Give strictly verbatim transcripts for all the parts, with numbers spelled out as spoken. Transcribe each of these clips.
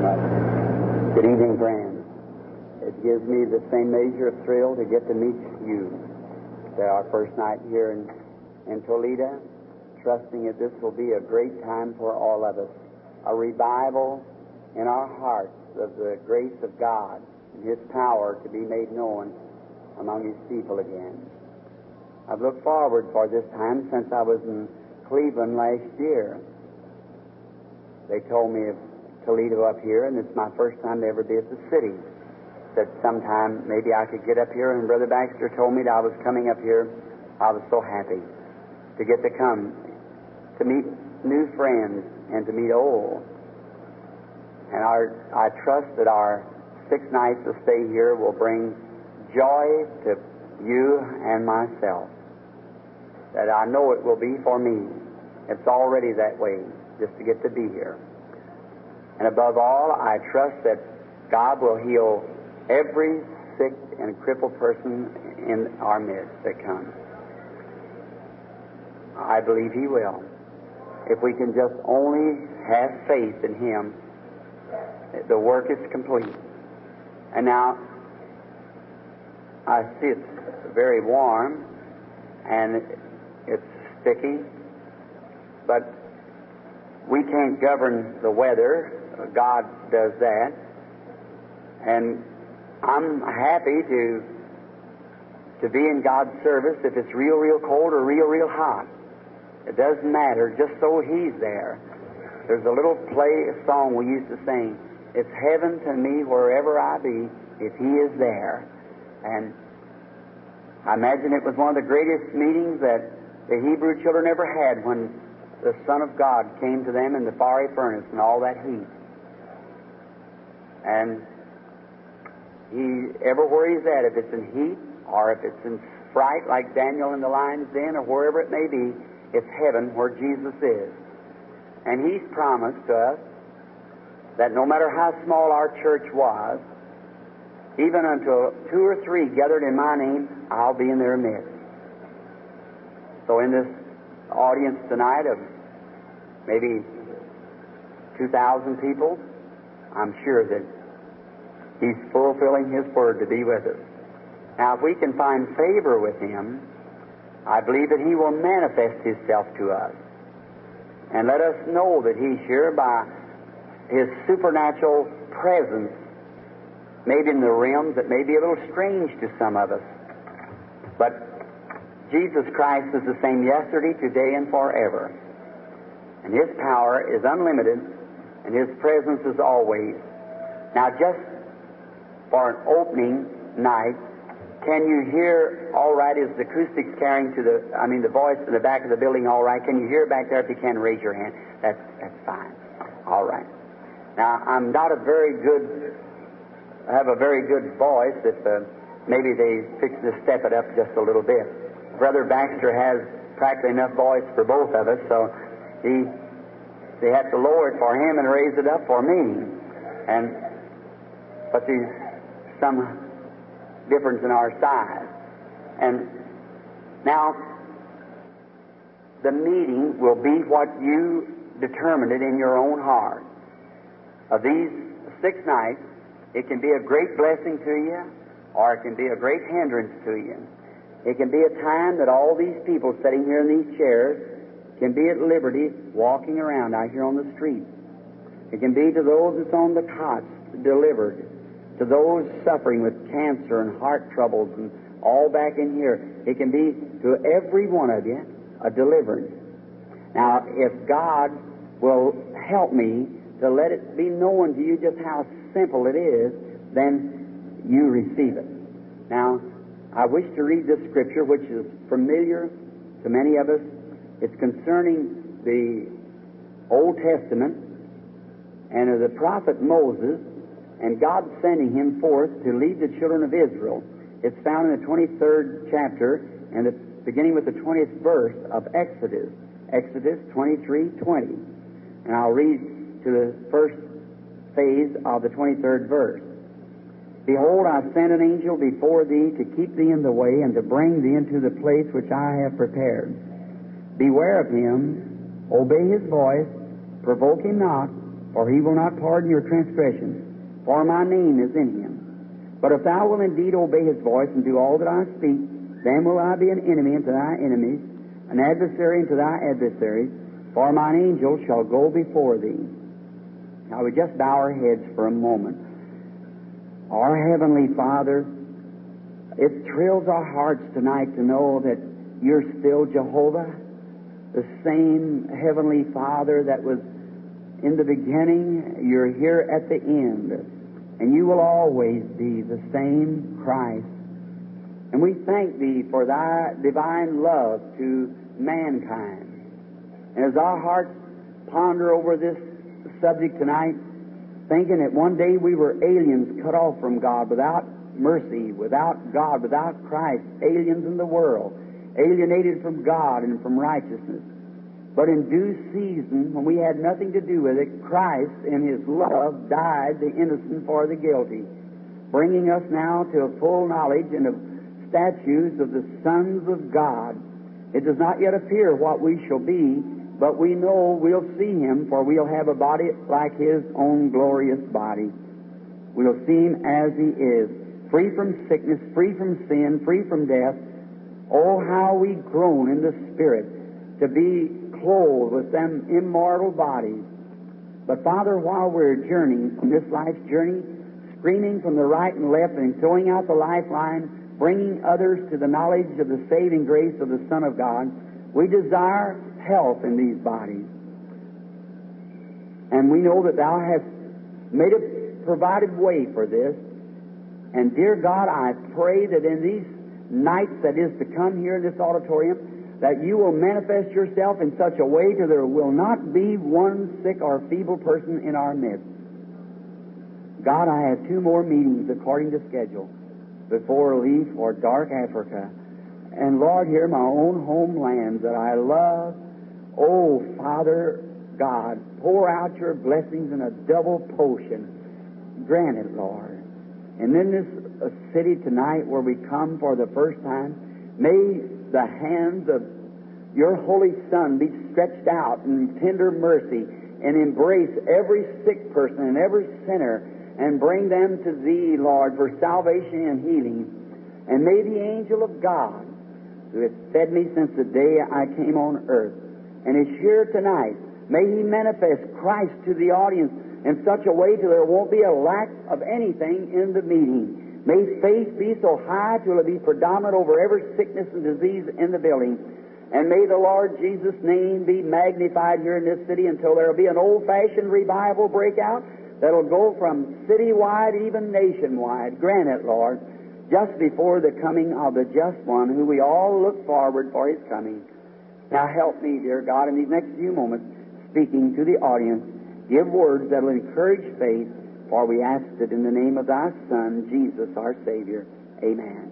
much. Good evening, friends. It gives me the same measure of thrill to get to meet you. It's our first night here in, in Toledo, trusting that this will be a great time for all of us. A revival in our hearts of the grace of God and His power to be made known among His people again. I've looked forward for this time since I was in Cleveland last year. They told me of Toledo up here, and it's my first time to ever be at the city. That sometime maybe I could get up here, and Brother Baxter told me that I was coming up here. I was so happy to get to come, to meet new friends and to meet old. And our, I trust that our six nights of stay here will bring joy to you and myself. That I know it will be for me. It's already that way, just to get to be here. And above all, I trust that God will heal every sick and crippled person in our midst that comes. I believe He will. If we can just only have faith in Him, the work is complete. And now, I see it's very warm, and it's sticky, but we can't govern the weather. God does that. And I'm happy to to be in God's service if it's real, real cold or real, real hot. It doesn't matter, just so He's there. There's a little play a song we used to sing. It's heaven to me wherever I be if He is there. And I imagine it was one of the greatest meetings that the Hebrew children ever had when the Son of God came to them in the fiery furnace and all that heat. And He, everywhere He's at, if it's in heat or if it's in fright like Daniel in the lion's den or wherever it may be, it's heaven where Jesus is. And He's promised to us that no matter how small our church was, even until two or three gathered in my name, I'll be in their midst. So in this audience tonight of maybe two thousand people, I'm sure that He's fulfilling His word to be with us. Now, if we can find favor with Him, I believe that He will manifest Himself to us and let us know that He's here by His supernatural presence, maybe in the realms that may be a little strange to some of us. But Jesus Christ is the same yesterday, today, and forever. And His power is unlimited, and His presence is always. Now, just for an opening night, can you hear all right? Is the acoustics carrying to the, I mean, the voice in the back of the building all right? Can you hear back there? If you can, raise your hand. That's, that's fine. All right. Now, I'm not a very good, I have a very good voice if uh, maybe they fix to step it up just a little bit. Brother Baxter has practically enough voice for both of us, so he they have to lower it for him and raise it up for me. And but there's some difference in our size. And now the meeting will be what you determined it in your own heart. Of these six nights, it can be a great blessing to you, or it can be a great hindrance to you. It can be a time that all these people sitting here in these chairs can be at liberty walking around out here on the street. It can be to those that's on the cots delivered, to those suffering with cancer and heart troubles and all back in here. It can be to every one of you a deliverance. Now, if God will help me to let it be known to you just how simple it is, then you receive it. Now, I wish to read this scripture, which is familiar to many of us. It's concerning the Old Testament and of the prophet Moses and God sending him forth to lead the children of Israel. It's found in the twenty-third chapter and it's beginning with the twentieth verse of Exodus, Exodus twenty-three twenty. And I'll read to the first phase of the twenty-third verse. Behold, I send an angel before thee to keep thee in the way and to bring thee into the place which I have prepared. Beware of him, obey his voice, provoke him not, for he will not pardon your transgressions, for my name is in him. But if thou wilt indeed obey his voice and do all that I speak, then will I be an enemy unto thy enemies, an adversary unto thy adversaries, for mine angel shall go before thee. Now we just bow our heads for a moment. Our Heavenly Father, it thrills our hearts tonight to know that you're still Jehovah, the same Heavenly Father that was in the beginning. You're here at the end, and you will always be the same Christ. And we thank Thee for Thy divine love to mankind. And as our hearts ponder over this subject tonight, thinking that one day we were aliens cut off from God, without mercy, without God, without Christ, aliens in the world, alienated from God and from righteousness. But in due season, when we had nothing to do with it, Christ, in His love, died the innocent for the guilty, bringing us now to a full knowledge and of statues of the sons of God. It does not yet appear what we shall be, but we know we'll see Him, for we'll have a body like His own glorious body. We'll see Him as He is, free from sickness, free from sin, free from death. Oh, how we groan in the Spirit to be clothed with them immortal bodies. But Father, while we're journeying from this life's journey, screaming from the right and left and throwing out the lifeline, bringing others to the knowledge of the saving grace of the Son of God, we desire health in these bodies. And we know that Thou hast made a provided way for this. And dear God, I pray that in these nights that is to come here in this auditorium, that You will manifest Yourself in such a way that there will not be one sick or feeble person in our midst. God, I have two more meetings according to schedule before I leave for dark Africa. And Lord, here my own homeland that I love. Oh, Father God, pour out Your blessings in a double portion. Grant it, Lord. And in this uh, city tonight where we come for the first time, may the hands of Your Holy Son be stretched out in tender mercy and embrace every sick person and every sinner and bring them to Thee, Lord, for salvation and healing. And may the angel of God, who has fed me since the day I came on earth and is here tonight, may He manifest Christ to the audience in such a way till there won't be a lack of anything in the meeting. May faith be so high till it be predominant over every sickness and disease in the building. And may the Lord Jesus' name be magnified here in this city until there will be an old-fashioned revival break out that'll go from citywide, even nationwide. Grant it, Lord, just before the coming of the Just One, who we all look forward for His coming. Now help me, dear God, in these next few moments, speaking to the audience, give words that will encourage faith, for we ask it in the name of Thy Son, Jesus, our Savior. Amen.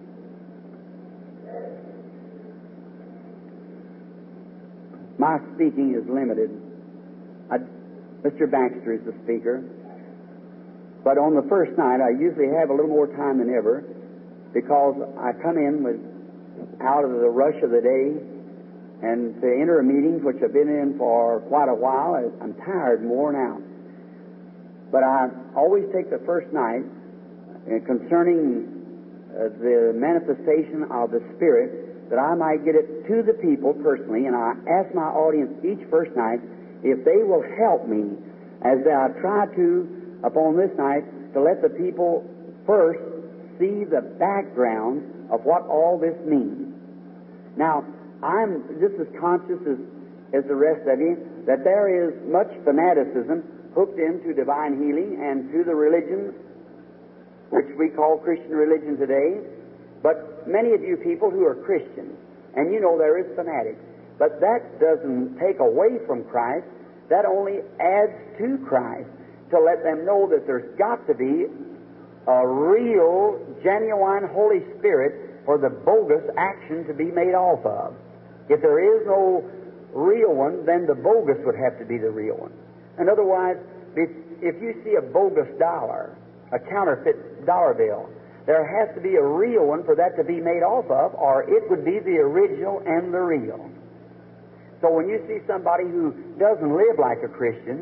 My speaking is limited. I, Mister Baxter is the speaker. But on the first night, I usually have a little more time than ever because I come in with out of the rush of the day and to enter a meeting, which I've been in for quite a while. I'm tired and worn out. But I always take the first night uh, concerning uh, the manifestation of the Spirit, that I might get it to the people personally, and I ask my audience each first night if they will help me as I try to, upon this night, to let the people first see the background of what all this means. Now, I'm just as conscious as, as the rest of you that there is much fanaticism hooked into divine healing and to the religion which we call Christian religion today. But many of you people who are Christians, and you know there is fanatics, but that doesn't take away from Christ. That only adds to Christ to let them know that there's got to be a real, genuine Holy Spirit for the bogus action to be made off of. If there is no real one, then the bogus would have to be the real one. And otherwise, if, if you see a bogus dollar, a counterfeit dollar bill, there has to be a real one for that to be made off of, or it would be the original and the real. So when you see somebody who doesn't live like a Christian,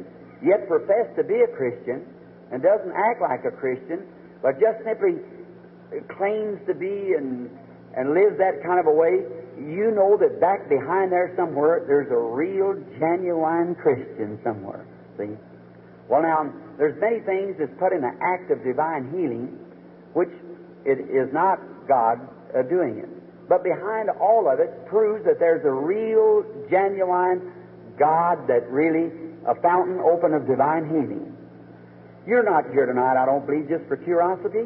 yet profess to be a Christian and doesn't act like a Christian, but just simply claims to be and, and lives that kind of a way, you know that back behind there somewhere there's a real, genuine Christian somewhere. See? Well, now, there's many things that's put in the act of divine healing, which it is not God uh, doing it. But behind all of it proves that there's a real, genuine God that really, a fountain open of divine healing. You're not here tonight, I don't believe, just for curiosity.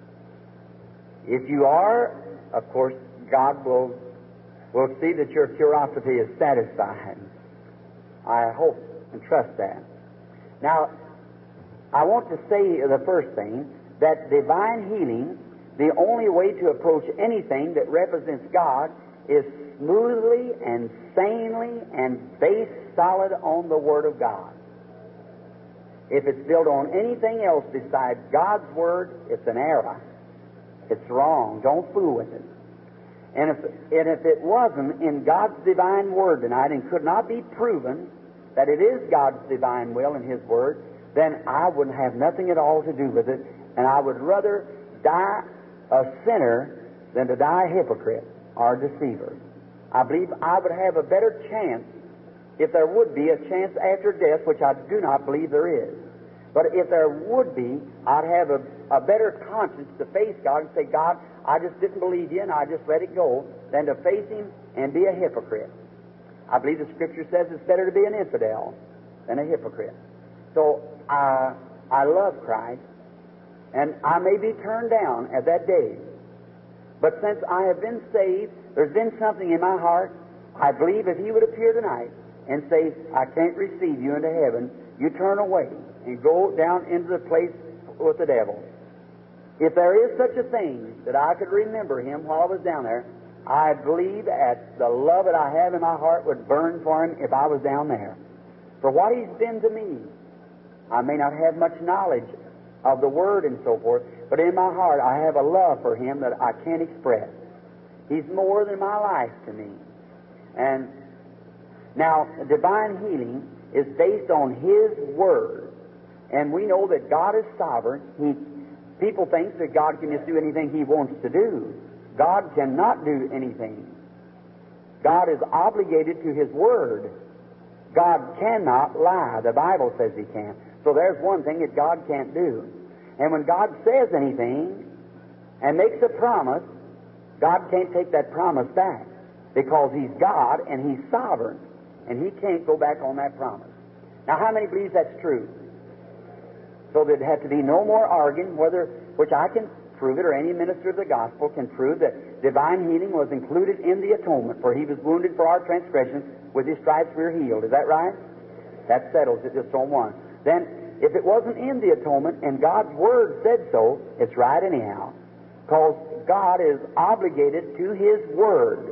If you are, of course, God will, will see that your curiosity is satisfied. I hope and trust that. Now, I want to say the first thing, that divine healing, the only way to approach anything that represents God is smoothly and sanely and based solid on the Word of God. If it's built on anything else besides God's Word, it's an error. It's wrong. Don't fool with it. And if, and if it wasn't in God's divine Word tonight and could not be proven that it is God's divine will and His Word, then I wouldn't have nothing at all to do with it, and I would rather die a sinner than to die a hypocrite or a deceiver. I believe I would have a better chance if there would be a chance after death, which I do not believe there is. But if there would be, I'd have a, a better conscience to face God and say, God, I just didn't believe you and I just let it go, than to face Him and be a hypocrite. I believe the Scripture says it's better to be an infidel than a hypocrite. So I, I love Christ, and I may be turned down at that day. But since I have been saved, there's been something in my heart. I believe if He would appear tonight and say, I can't receive you into heaven, you turn away and go down into the place with the devil. If there is such a thing that I could remember Him while I was down there, I believe that the love that I have in my heart would burn for Him if I was down there. For what He's been to me, I may not have much knowledge of the Word and so forth, but in my heart I have a love for Him that I can't express. He's more than my life to me. And now, divine healing is based on His Word. And we know that God is sovereign. He, people think that God can just do anything He wants to do. God cannot do anything. God is obligated to His Word. God cannot lie. The Bible says He can't. So there's one thing that God can't do. And when God says anything and makes a promise, God can't take that promise back, because He's God and He's sovereign, and He can't go back on that promise. Now, how many believe that's true? So there'd have to be no more arguing whether, which I can prove it, or any minister of the gospel can prove, that divine healing was included in the atonement, for He was wounded for our transgressions, with His stripes we're healed. Is that right? That settles it just on one. Then, if it wasn't in the atonement and God's Word said so, it's right anyhow, because God is obligated to His Word.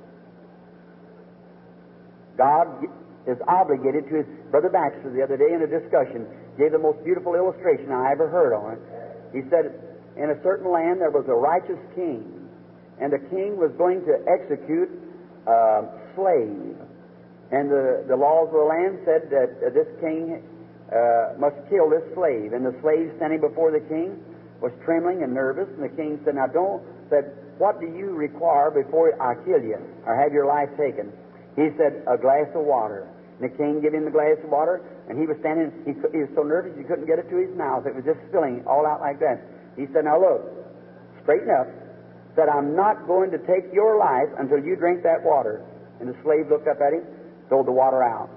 God is obligated to His... Brother Baxter, the other day in a discussion, gave the most beautiful illustration I ever heard on it. He said, in a certain land there was a righteous king, and the king was going to execute a slave. And the, the laws of the land said that uh, this king uh, must kill this slave. And the slave standing before the king was trembling and nervous, and the king said, now don't, said, what do you require before I kill you or have your life taken? He said, a glass of water. And the king gave him the glass of water, and he was standing, he, he was so nervous he couldn't get it to his mouth. It was just spilling all out like that. He said, now look, straighten up. Said, I'm not going to take your life until you drink that water. And the slave looked up at him, threw the water out.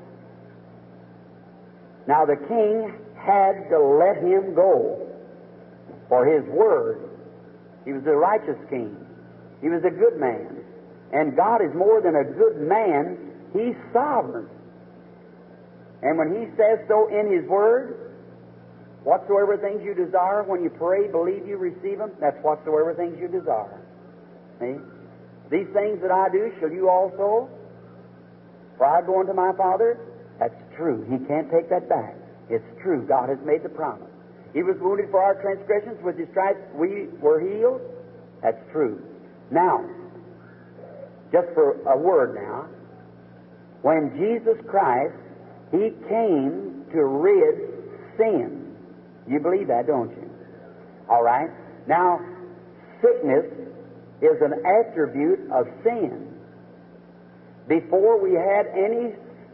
Now the king had to let him go for his word. He was a righteous king. He was a good man. And God is more than a good man. He's sovereign. And when He says so in His Word, whatsoever things you desire, when you pray, believe you receive them, that's whatsoever things you desire. See? These things that I do, shall you also? For I go unto my Father. That's true. He can't take that back. It's true. God has made the promise. He was wounded for our transgressions. With His stripes we were healed. That's true. Now, just for a word now, when Jesus Christ, He came to rid sin. You believe that, don't you? All right. Now, sickness is an attribute of sin. Before we had any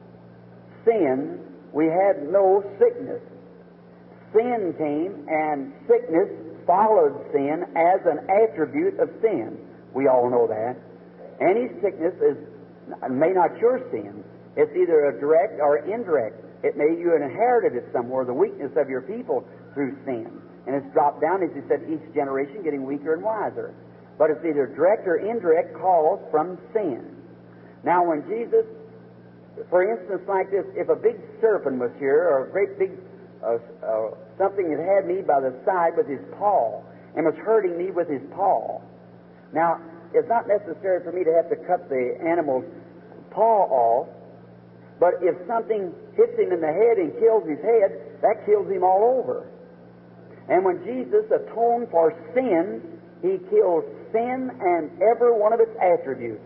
sin, we had no sickness. Sin came, and sickness followed sin as an attribute of sin. We all know that. Any sickness is may not cure sin. It's either a direct or indirect. It may you inherited it somewhere, the weakness of your people through sin. And it's dropped down, as he said, each generation getting weaker and wiser. But it's either direct or indirect cause from sin. Now, when Jesus, for instance, like this, if a big serpent was here, or a great big uh, uh, something that had me by the side with his paw, and was hurting me with his paw. Now, it's not necessary for me to have to cut the animal's paw off, but if something hits him in the head and kills his head, that kills him all over. And when Jesus atoned for sin, he killed sin and every one of its attributes.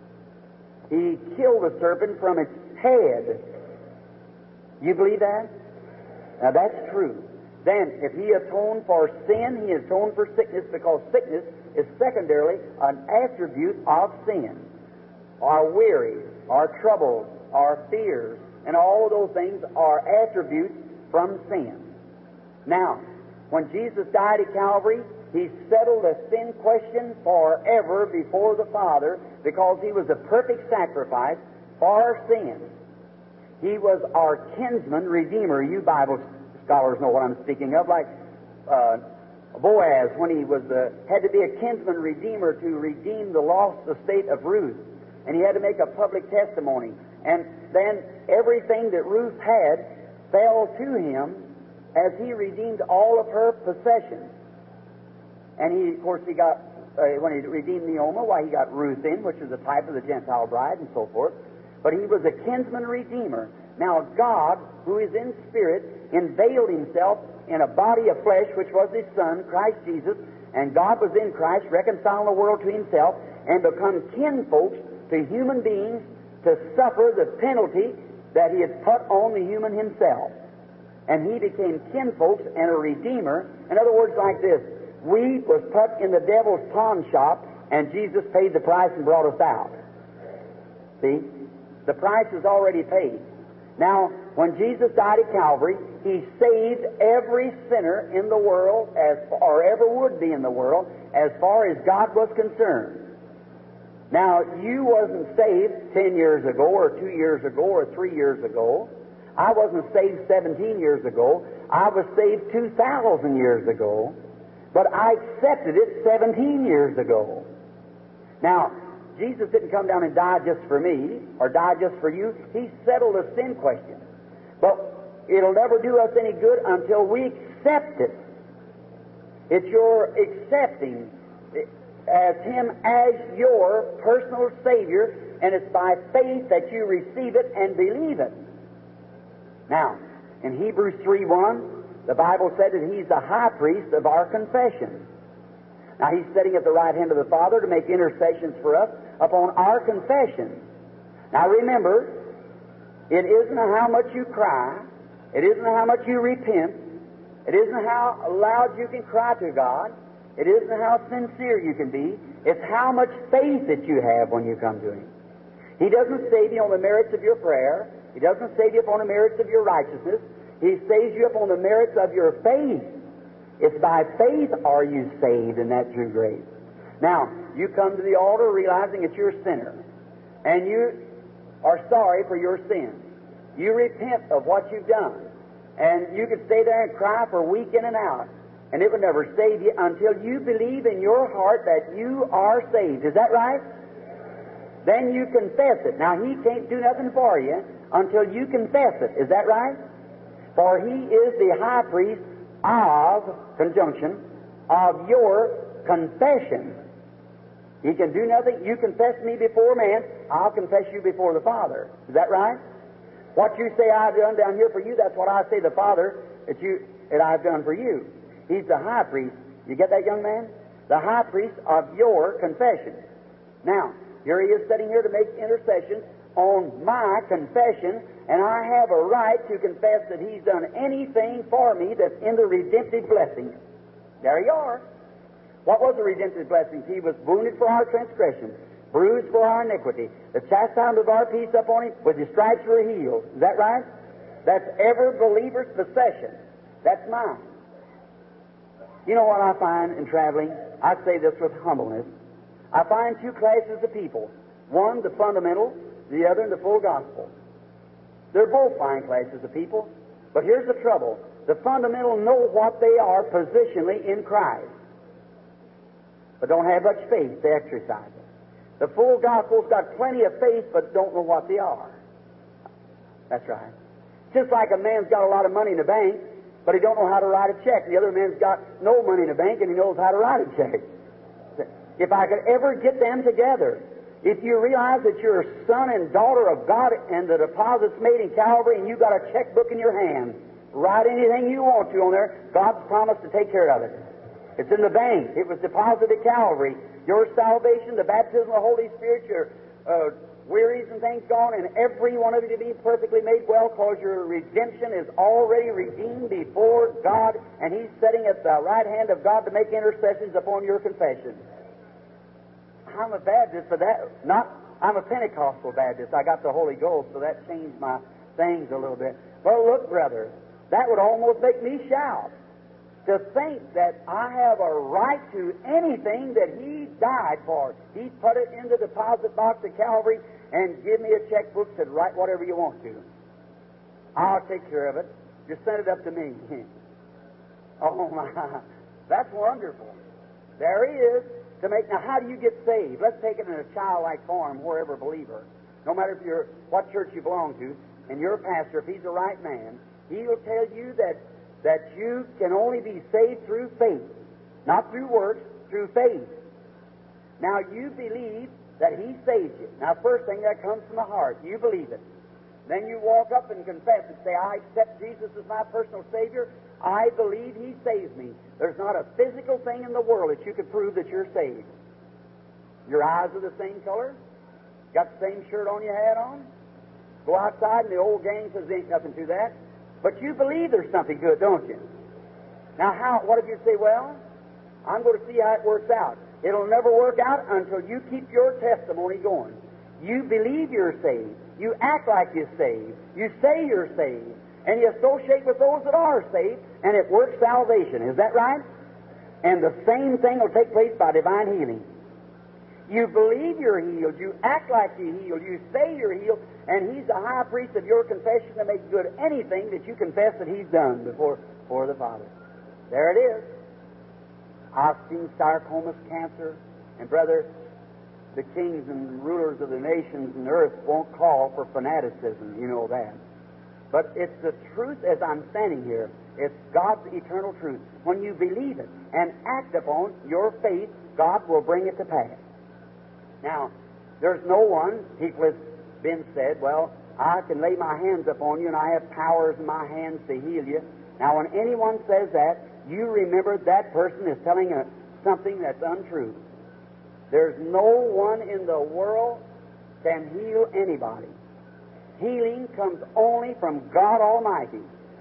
He killed the serpent from its head. You believe that? Now that's true. Then, if he atoned for sin, he atoned for sickness, because sickness is secondarily an attribute of sin. Our weary, our troubles, our fears, and all of those things are attributes from sin. Now, when Jesus died at Calvary, he settled the sin question forever before the Father, because he was a perfect sacrifice for our sin. He was our kinsman redeemer. You Bible scholars know what I'm speaking of, like uh, Boaz, when he was uh, had to be a kinsman redeemer to redeem the lost estate of Ruth, and he had to make a public testimony. And then everything that Ruth had fell to him as he redeemed all of her possessions. And he, of course, he got, uh, when he redeemed Naomi, why, he got Ruth in, which is a type of the Gentile bride and so forth. But he was a kinsman redeemer. Now, God, who is in spirit, unveiled himself in a body of flesh, which was his Son, Christ Jesus, and God was in Christ, reconciling the world to himself, and become kinfolks to human beings to suffer the penalty that he had put on the human himself. And he became kinfolks and a redeemer. In other words, like this, we was put in the devil's pawn shop, and Jesus paid the price and brought us out. See? The price is already paid. Now, when Jesus died at Calvary, he saved every sinner in the world, as or ever would be in the world, as far as God was concerned. Now, you wasn't saved ten years ago, or two years ago, or three years ago. I wasn't saved seventeen years ago. I was saved two thousand years ago. But I accepted it seventeen years ago. Now, Jesus didn't come down and die just for me, or die just for you. He settled the sin question. But it'll never do us any good until we accept it. It's your accepting as Him as your personal Savior, and it's by faith that you receive it and believe it. Now, in Hebrews three one, the Bible said that He's the high priest of our confession. Now, He's sitting at the right hand of the Father to make intercessions for us upon our confession. Now, remember, it isn't how much you cry, it isn't how much you repent, it isn't how loud you can cry to God, it isn't how sincere you can be, it's how much faith that you have when you come to Him. He doesn't save you on the merits of your prayer, He doesn't save you upon the merits of your righteousness, He saves you upon the merits of your faith. It's by faith are you saved in that true grace. Now, you come to the altar realizing that you're a sinner, and you are sorry for your sins. You repent of what you've done, and you can stay there and cry for a week in and out, and it will never save you until you believe in your heart that you are saved. Is that right? Then you confess it. Now, He can't do nothing for you until you confess it. Is that right? For He is the high priest of, conjunction, of your confession. He can do nothing. You confess me before man, I'll confess you before the Father. Is that right? What you say I've done down here for you, that's what I say the Father that you that I've done for you. He's the high priest. You get that, young man? The high priest of your confession. Now, here He is sitting here to make intercession on my confession, and I have a right to confess that He's done anything for me that's in the redemptive blessing. There you are. What was the redemptive blessing? He was wounded for our transgression, bruised for our iniquity. The chastisement of our peace upon Him, with His stripes we're healed. Is that right? That's every believer's possession. That's mine. You know what I find in traveling? I say this with humbleness. I find two classes of people. One, the fundamental, the other, the full gospel. They're both fine classes of people. But here's the trouble. The fundamental know what they are positionally in Christ, but don't have much faith to exercise it. The full gospel's got plenty of faith, but don't know what they are. That's right. Just like a man's got a lot of money in the bank, but he don't know how to write a check. The other man's got no money in the bank, and he knows how to write a check. If I could ever get them together, if you realize that you're a son and daughter of God and the deposit's made in Calvary and you've got a checkbook in your hand, write anything you want to on there, God's promised to take care of it. It's in the bank. It was deposited at Calvary. Your salvation, the baptism of the Holy Spirit, your uh, wearies and things gone, and every one of you to be perfectly made well, because your redemption is already redeemed before God, and He's sitting at the right hand of God to make intercessions upon your confession. I'm a Baptist, but that not. I'm a Pentecostal Baptist. I got the Holy Ghost, so that changed my things a little bit. Well, look, brother, that would almost make me shout to think that I have a right to anything that He died for. He put it in the deposit box at Calvary and give me a checkbook, said, write whatever you want to. I'll take care of it. Just send it up to me. Oh, my. That's wonderful. There He is. To make, now, how do you get saved? Let's take it in a childlike form, wherever believer. No matter if you're what church you belong to, and your pastor, if he's the right man, he will tell you that that you can only be saved through faith, not through works, through faith. Now, you believe that He saved you. Now, first thing that comes from the heart, you believe it. Then you walk up and confess and say, I accept Jesus as my personal Savior. I believe He saves me. There's not a physical thing in the world that you could prove that you're saved. Your eyes are the same color. Got the same shirt on you had on. Go outside and the old gang says there ain't nothing to that. But you believe there's something to it, don't you? Now, how? What if you say, well, I'm going to see how it works out. It'll never work out until you keep your testimony going. You believe you're saved. You act like you're saved. You say you're saved. And you associate with those that are saved, and it works salvation. Is that right? And the same thing will take place by divine healing. You believe you're healed. You act like you're healed. You say you're healed. And He's the high priest of your confession to make good anything that you confess that He's done before, before the Father. There it is. I've seen sarcomas, cancer, and brother, the kings and rulers of the nations and the earth won't call for fanaticism. You know that. But it's the truth as I'm standing here. It's God's eternal truth. When you believe it and act upon your faith, God will bring it to pass. Now, there's no one, people have been said, well, I can lay my hands upon you and I have powers in my hands to heal you. Now, when anyone says that, you remember that person is telling a, something that's untrue. There's no one in the world can heal anybody. Healing comes only from God Almighty.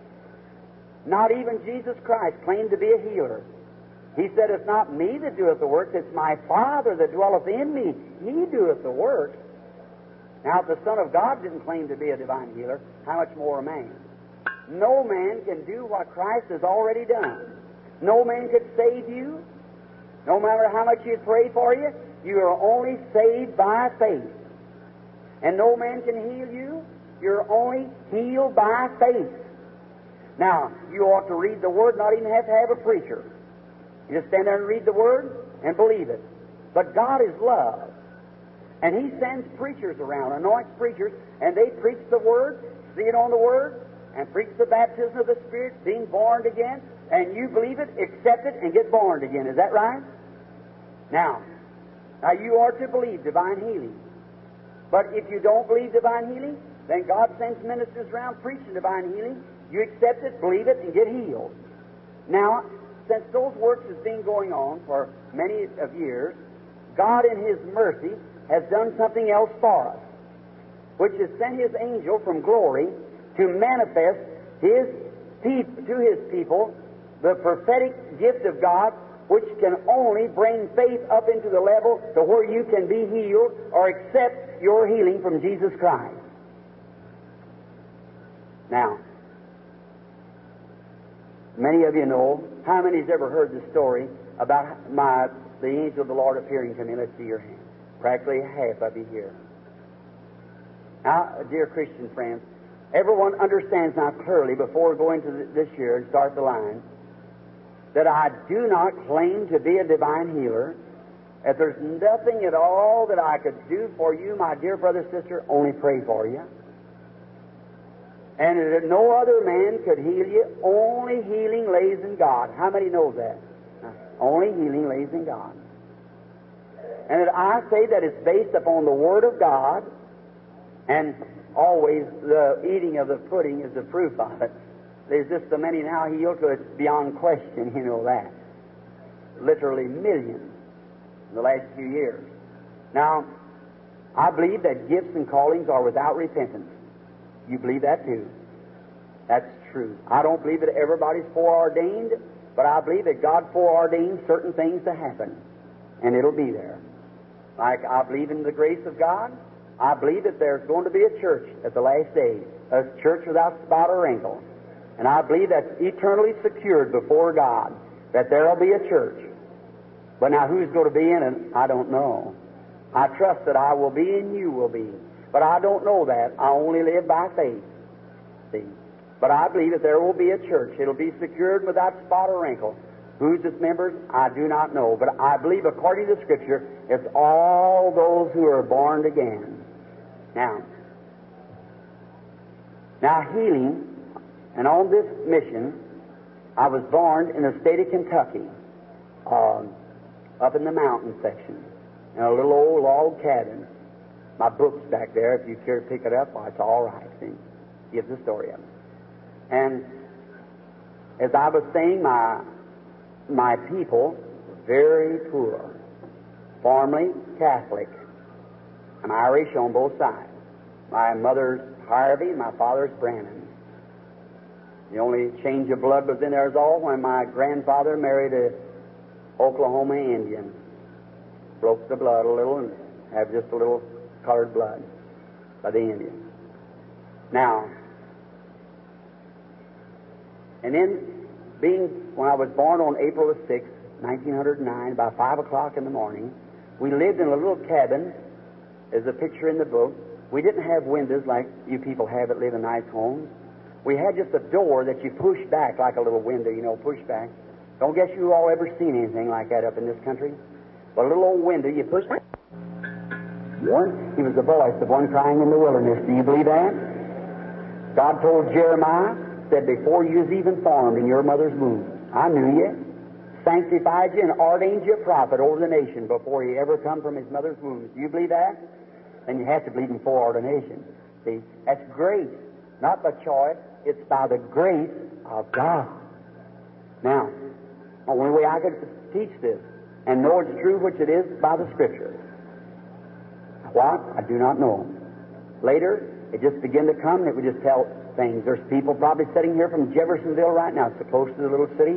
Not even Jesus Christ claimed to be a healer. He said, it's not me that doeth the works, it's my Father that dwelleth in me. He doeth the works. Now, if the Son of God didn't claim to be a divine healer, how much more a man? No man can do what Christ has already done. No man could save you. No matter how much you'd pray for you, you are only saved by faith. And no man can heal you. You're only healed by faith. Now, you ought to read the Word, not even have to have a preacher. You just stand there and read the Word and believe it. But God is love. And He sends preachers around, anoints preachers, and they preach the Word, see it on the Word, and preach the baptism of the Spirit, being born again, and you believe it, accept it, and get born again. Is that right? Now, now you are to believe divine healing. But if you don't believe divine healing, then God sends ministers around preaching divine healing. You accept it, believe it, and get healed. Now, since those works has been going on for many of years, God in His mercy has done something else for us. which has sent His angel from glory to manifest His peop- to His people the prophetic gift of God, which can only bring faith up into the level to where you can be healed or accept your healing from Jesus Christ. Now, many of you know, how many's ever heard the story about my the angel of the Lord appearing to me? Let's see your hand. Practically half of you here. Now, dear Christian friends, everyone understands now clearly before going to this year and start the line that I do not claim to be a divine healer, that there's nothing at all that I could do for you, my dear brother, sister, only pray for you. And that no other man could heal you, only healing lays in God. How many know that? Only healing lays in God. And that I say that it's based upon the Word of God, and always the eating of the pudding is the proof of it. There's just so many now healed, so it's beyond question, you know that. Literally millions in the last few years. Now, I believe that gifts and callings are without repentance. You believe that too? That's true. I don't believe that everybody's foreordained, but I believe that God foreordained certain things to happen, and it'll be there. Like I believe in the grace of God, I believe that there's going to be a church at the last days, a church without spot or wrinkle. And I believe that's eternally secured before God, that there will be a church. But now who's going to be in it, I don't know. I trust that I will be and you will be. But I don't know that. I only live by faith. See? But I believe that there will be a church. It'll be secured without spot or wrinkle. Who's its members? I do not know. But I believe, according to the Scripture, it's all those who are born again. Now, now healing, and on this mission, I was born in the state of Kentucky, uh, up in the mountain section, in a little old log cabin. My book's back there. If you care to pick it up, well, it's all right. See? Gives the story of it. And as I was saying, my my people were very poor, formerly Catholic. I'm Irish on both sides. My mother's Harvey, my father's Brannan. The only change of blood was in there is all when my grandfather married a Oklahoma Indian. Broke the blood a little and have just a little colored blood by the Indian. Now, and then being, when I was born on April the sixth, nineteen oh nine, about five o'clock in the morning, we lived in a little cabin. There's a picture in the book. We didn't have windows like you people have that live in nice homes. We had just a door that you push back like a little window, you know, push back. Don't guess you all ever seen anything like that up in this country. But a little old window you push back. One, he was the voice of one crying in the wilderness. Do you believe that? God told Jeremiah, said, before you was even formed in your mother's womb, I knew you, sanctified you, and ordained you a prophet over the nation before he ever come from his mother's womb. Do you believe that? Then you have to believe in foreordination. See, that's grace, not by choice. It's by the grace of God. Now, the only way I could teach this and know it's true, which it is, by the Scripture. What? I do not know. Later, it just began to come, and it would just tell things. There's people probably sitting here from Jeffersonville right now, so close to the little city,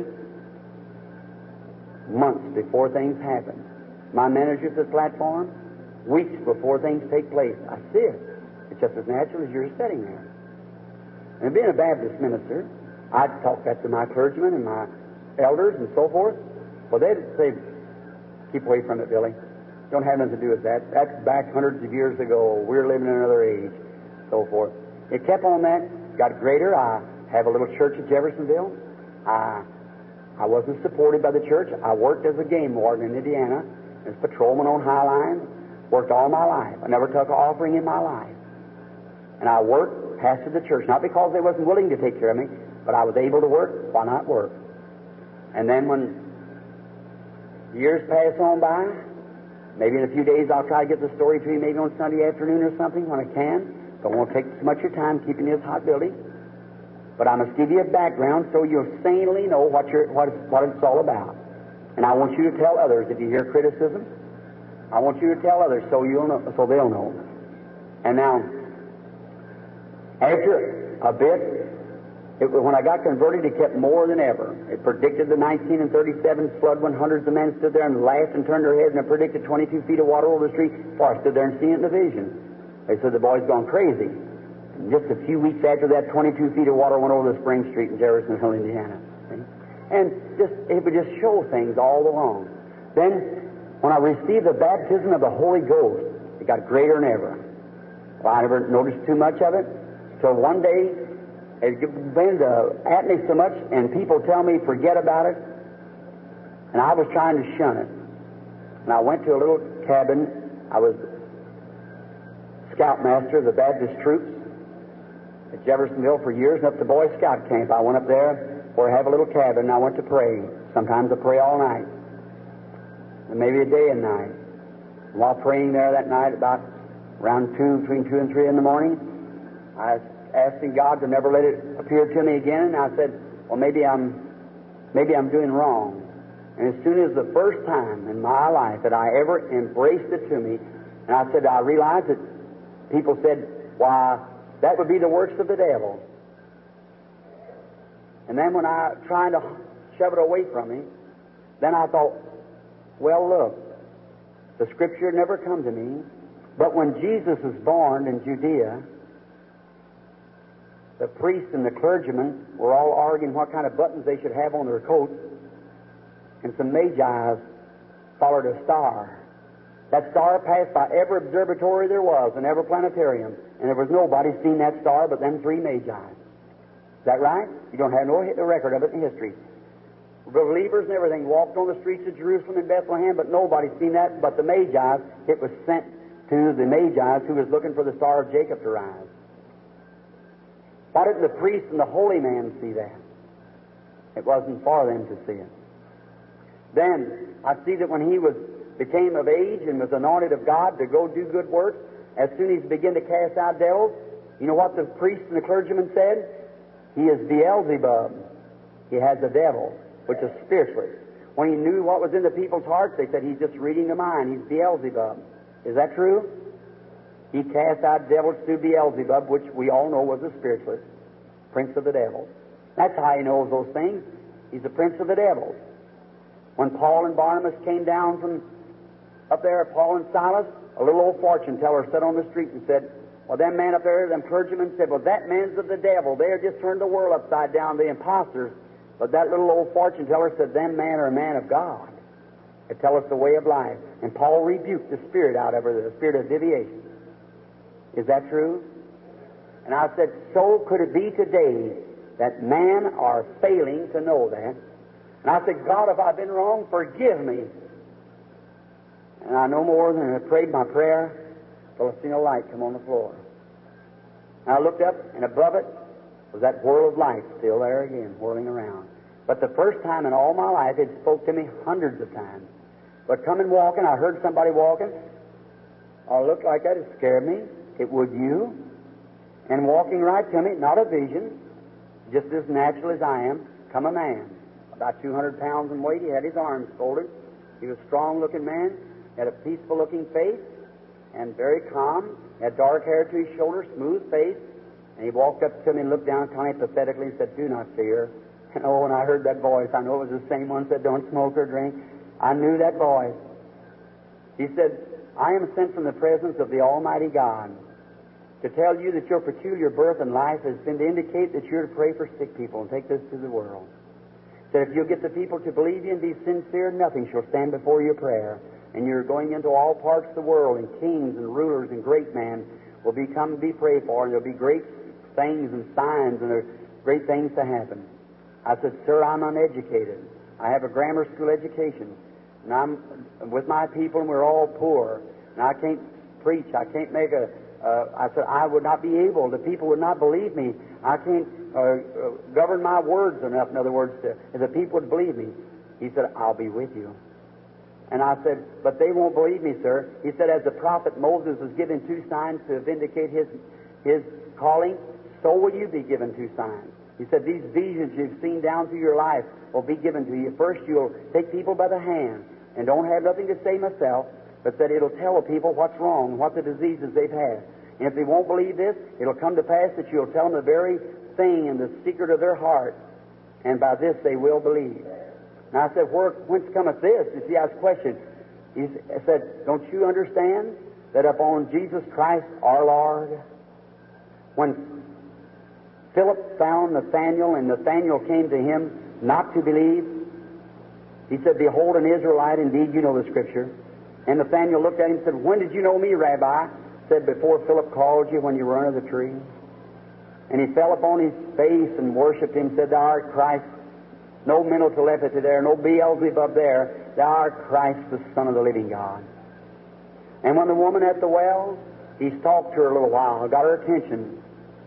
months before things happen. My manager at this platform, weeks before things take place. I see it. It's just as natural as you're sitting there. And being a Baptist minister, I'd talk that to my clergymen and my elders and so forth. Well, they'd say, keep away from it, Billy. Don't have nothing to do with that. That's back hundreds of years ago. We're living in another age, so forth. It kept on that. Got greater. I have a little church at Jeffersonville. I I wasn't supported by the church. I worked as a game warden in Indiana, as patrolman on High Line. Worked all my life. I never took an offering in my life. And I worked, pastored the church, not because they wasn't willing to take care of me, but I was able to work. Why not work? And then when years pass on by, maybe in a few days I'll try to get the story to you, maybe on Sunday afternoon or something when I can. Don't want to take too much of your time keeping this hot building. But I must give you a background so you'll sanely know what, you're, what, it's, what it's all about. And I want you to tell others if you hear criticism. I want you to tell others so you'll know, so they'll know. And now, After a bit, it, when I got converted, it kept more than ever. It predicted the nineteen and thirty-seven flood when hundreds of men stood there and laughed and turned their heads, and it predicted twenty-two feet of water over the street. Before I stood there and seen it in the vision. They said the boy's gone crazy. And just a few weeks after that, twenty-two feet of water went over the Spring Street in Jeffersonville, Indiana. See? And just it would just show things all along. Then, when I received the baptism of the Holy Ghost, it got greater than ever. Well, I never noticed too much of it. So one day, it began to at me so much, and people tell me, forget about it. And I was trying to shun it. And I went to a little cabin. I was scoutmaster of the Baptist troops at Jeffersonville for years, and up to Boy Scout camp. I went up there where I have a little cabin, and I went to pray. Sometimes I pray all night, and maybe a day and night. And while praying there that night, about around two, between two and three in the morning, I was asking God to never let it appear to me again. And I said, well, maybe I'm, maybe I'm doing wrong. And as soon as the first time in my life that I ever embraced it to me, and I said, I realized that people said, why, that would be the works of the devil. And then when I tried to shove it away from me, then I thought, well, look, the Scripture never come to me, but when Jesus was born in Judea, the priests and the clergymen were all arguing what kind of buttons they should have on their coats, and some magi followed a star. That star passed by every observatory there was and every planetarium, and there was nobody seen that star but them three magi. Is that right? You don't have no record of it in history. Believers and everything walked on the streets of Jerusalem and Bethlehem, but nobody seen that but the magi. It was sent to the magi who was looking for the star of Jacob to rise. Why didn't the priest and the holy man see that? It wasn't for them to see it. Then I see that when he was became of age and was anointed of God to go do good works, as soon as he began to cast out devils, you know what the priest and the clergyman said? He is Beelzebub. He has a devil, which is spiritualist. When he knew what was in the people's hearts, they said he's just reading the mind. He's Beelzebub. Is that true? He cast out devils through Beelzebub, which we all know was a spiritualist, prince of the devils. That's how he knows those things. He's the prince of the devils. When Paul and Barnabas came down from up there, Paul and Silas, a little old fortune teller sat on the street and said, well, them man up there, them clergymen said, well, that man's of the devil. They have just turned the world upside down, the impostors. But that little old fortune teller said, them man are a man of God. They tell us the way of life. And Paul rebuked the spirit out of her, the spirit of deviation. Is that true? And I said, so could it be today that men are failing to know that. And I said, God, if I've been wrong, forgive me. And I no more than I prayed my prayer till I seen a light come on the floor. And I looked up, and above it was that whirl of light still there again, whirling around. But the first time in all my life, it spoke to me hundreds of times. But coming walking, I heard somebody walking. I looked like that, it scared me. It would you. And walking right to me, not a vision, just as natural as I am, come a man. About two hundred pounds in weight. He had his arms folded. He was a strong-looking man. Had a peaceful-looking face and very calm. Had dark hair to his shoulders, smooth face. And he walked up to me and looked down upon me pathetically and said, do not fear. And oh, when I heard that voice, I know it was the same one that said, don't smoke or drink. I knew that voice. He said, I am sent from the presence of the Almighty God to tell you that your peculiar birth and life has been to indicate that you're to pray for sick people and take this to the world. That if you'll get the people to believe you and be sincere, nothing shall stand before your prayer. And you're going into all parts of the world, and kings and rulers and great men will be come to be prayed for, and there'll be great things and signs, and there's great things to happen. I said, sir, I'm uneducated. I have a grammar school education, and I'm with my people, and we're all poor, and I can't preach. I can't make a. Uh, I said, I would not be able. The people would not believe me. I can't uh, uh, govern my words enough, in other words, to, the people would believe me. He said, I'll be with you. And I said, but they won't believe me, sir. He said, as the prophet Moses was given two signs to vindicate his, his calling, so will you be given two signs. He said, these visions you've seen down through your life will be given to you. First, you'll take people by the hand, and don't have nothing to say myself, but that it'll tell the people what's wrong, what the diseases they've had. And if they won't believe this, it'll come to pass that you'll tell them the very thing in the secret of their heart, and by this they will believe. Now I said, Where, whence cometh this? You see, I asked a question. He said, don't you understand that upon Jesus Christ our Lord, when Philip found Nathanael, and Nathanael came to him not to believe, he said, Behold, an Israelite, indeed you know the Scripture. And Nathanael looked at him and said, When did you know me, Rabbi? Said, Before Philip called you, when you were under the tree. And he fell upon his face and worshipped him, said, Thou art Christ. No mental telepathy there, no Beelzebub there. Thou art Christ, the Son of the living God. And when the woman at the well, he talked to her a little while, got her attention.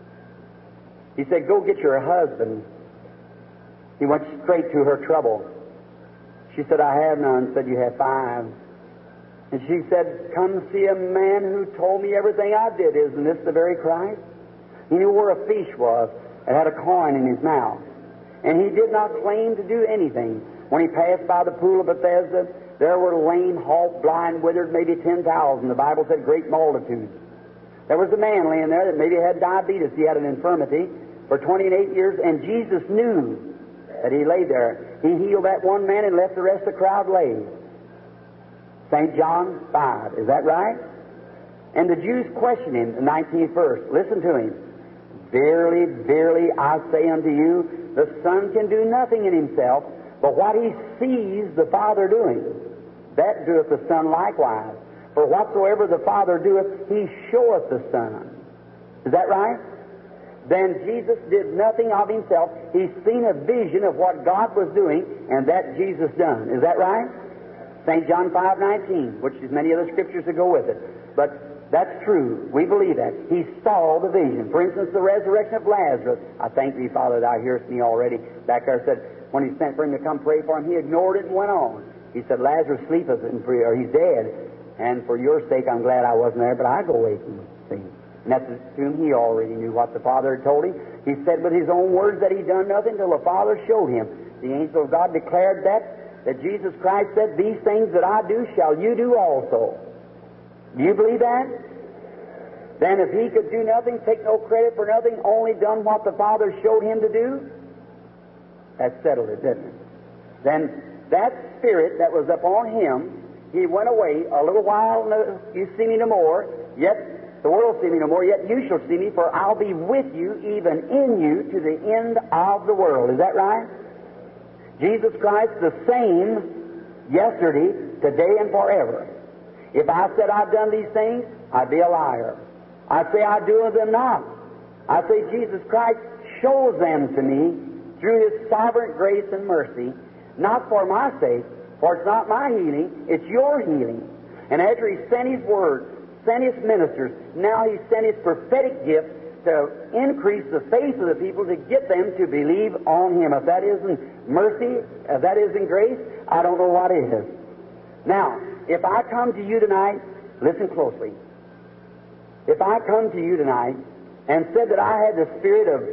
He said, Go get your husband. He went straight to her trouble. She said, I have none. Said, You have five. And she said, Come see a man who told me everything I did. Isn't this the very Christ? He knew where a fish was and had a coin in his mouth. And he did not claim to do anything. When he passed by the pool of Bethesda, there were lame, halt, blind, withered, maybe ten thousand. The Bible said great multitudes. There was a man laying there that maybe had diabetes. He had an infirmity for twenty-eight years, and Jesus knew that he lay there. He healed that one man and left the rest of the crowd lay. Saint John five, is that right? And the Jews questioned him, the nineteenth verse. Listen to him. Verily, verily, I say unto you, the Son can do nothing in himself, but what he sees the Father doing, that doeth the Son likewise. For whatsoever the Father doeth, he showeth the Son. Is that right? Then Jesus did nothing of himself. He's seen a vision of what God was doing, and that Jesus done. Is that right? Saint John five nineteen, which is many other scriptures to go with it. But that's true. We believe that. He saw the vision. For instance, the resurrection of Lazarus. I thank thee, Father, thou hearest me already. Back there said, when he sent for him to come pray for him, he ignored it and went on. He said, Lazarus sleepeth, and for, or he's dead. And for your sake, I'm glad I wasn't there, but I go away from see. And that's assumed he already knew what the Father had told him. He said with his own words that he done nothing till the Father showed him. The angel of God declared that, that Jesus Christ said, These things that I do shall you do also. Do you believe that? Then if he could do nothing, take no credit for nothing, only done what the Father showed him to do, that settled it, didn't it? Then that Spirit that was upon him, he went away a little while, you see me no more, yet the world see me no more, yet you shall see me, for I'll be with you, even in you, to the end of the world. Is that right? Jesus Christ the same yesterday, today, and forever. If I said I've done these things, I'd be a liar. I say I do them not. I say Jesus Christ shows them to me through His sovereign grace and mercy, not for my sake, for it's not my healing, it's your healing. And after He sent His Word, sent His ministers, now He sent His prophetic gift to increase the faith of the people, to get them to believe on Him. If that isn't mercy, if that isn't grace, I don't know what is. Now, if I come to you tonight, listen closely. If I come to you tonight and said that I had the spirit of,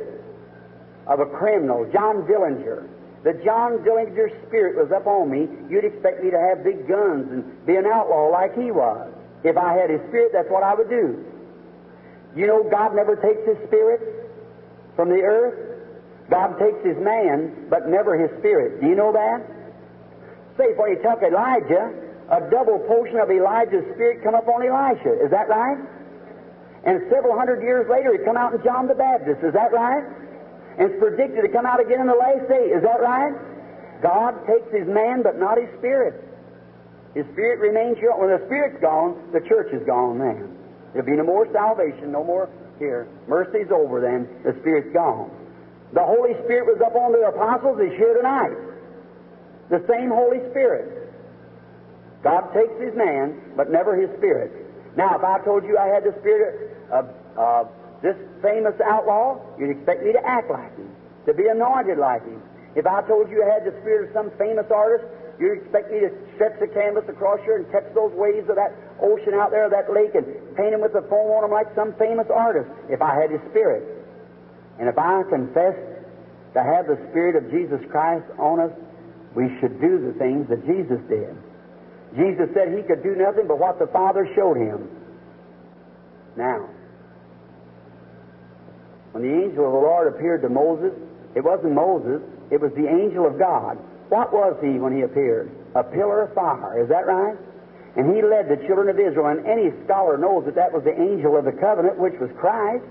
of a criminal, John Dillinger, that John Dillinger's spirit was up on me, you'd expect me to have big guns and be an outlaw like he was. If I had his spirit, that's what I would do. You know, God never takes His spirit from the earth. God takes His man, but never His spirit. Do you know that? Say, when He took Elijah, a double portion of Elijah's spirit come up on Elisha. Is that right? And several hundred years later, it come out in John the Baptist. Is that right? And it's predicted to come out again in the last day. Is that right? God takes His man, but not His spirit. His spirit remains here. When the spirit's gone, the church is gone then. There'll be no more salvation, no more here. Mercy's over then. The spirit's gone. The Holy Spirit was up on the apostles. He's here tonight. The same Holy Spirit. God takes His man, but never His spirit. Now, if I told you I had the spirit of uh, this famous outlaw, you'd expect me to act like him, to be anointed like him. If I told you I had the spirit of some famous artist, you'd expect me to stretch the canvas across here and catch those waves of that ocean out there, that lake, and paint them with the foam on them like some famous artist, if I had His spirit. And if I confess to have the Spirit of Jesus Christ on us, we should do the things that Jesus did. Jesus said He could do nothing but what the Father showed Him. Now, When the angel of the Lord appeared to Moses, it wasn't Moses, it was the angel of God. What was he when he appeared? A pillar of fire, is that right? And he led the children of Israel, and any scholar knows that that was the angel of the covenant, which was Christ.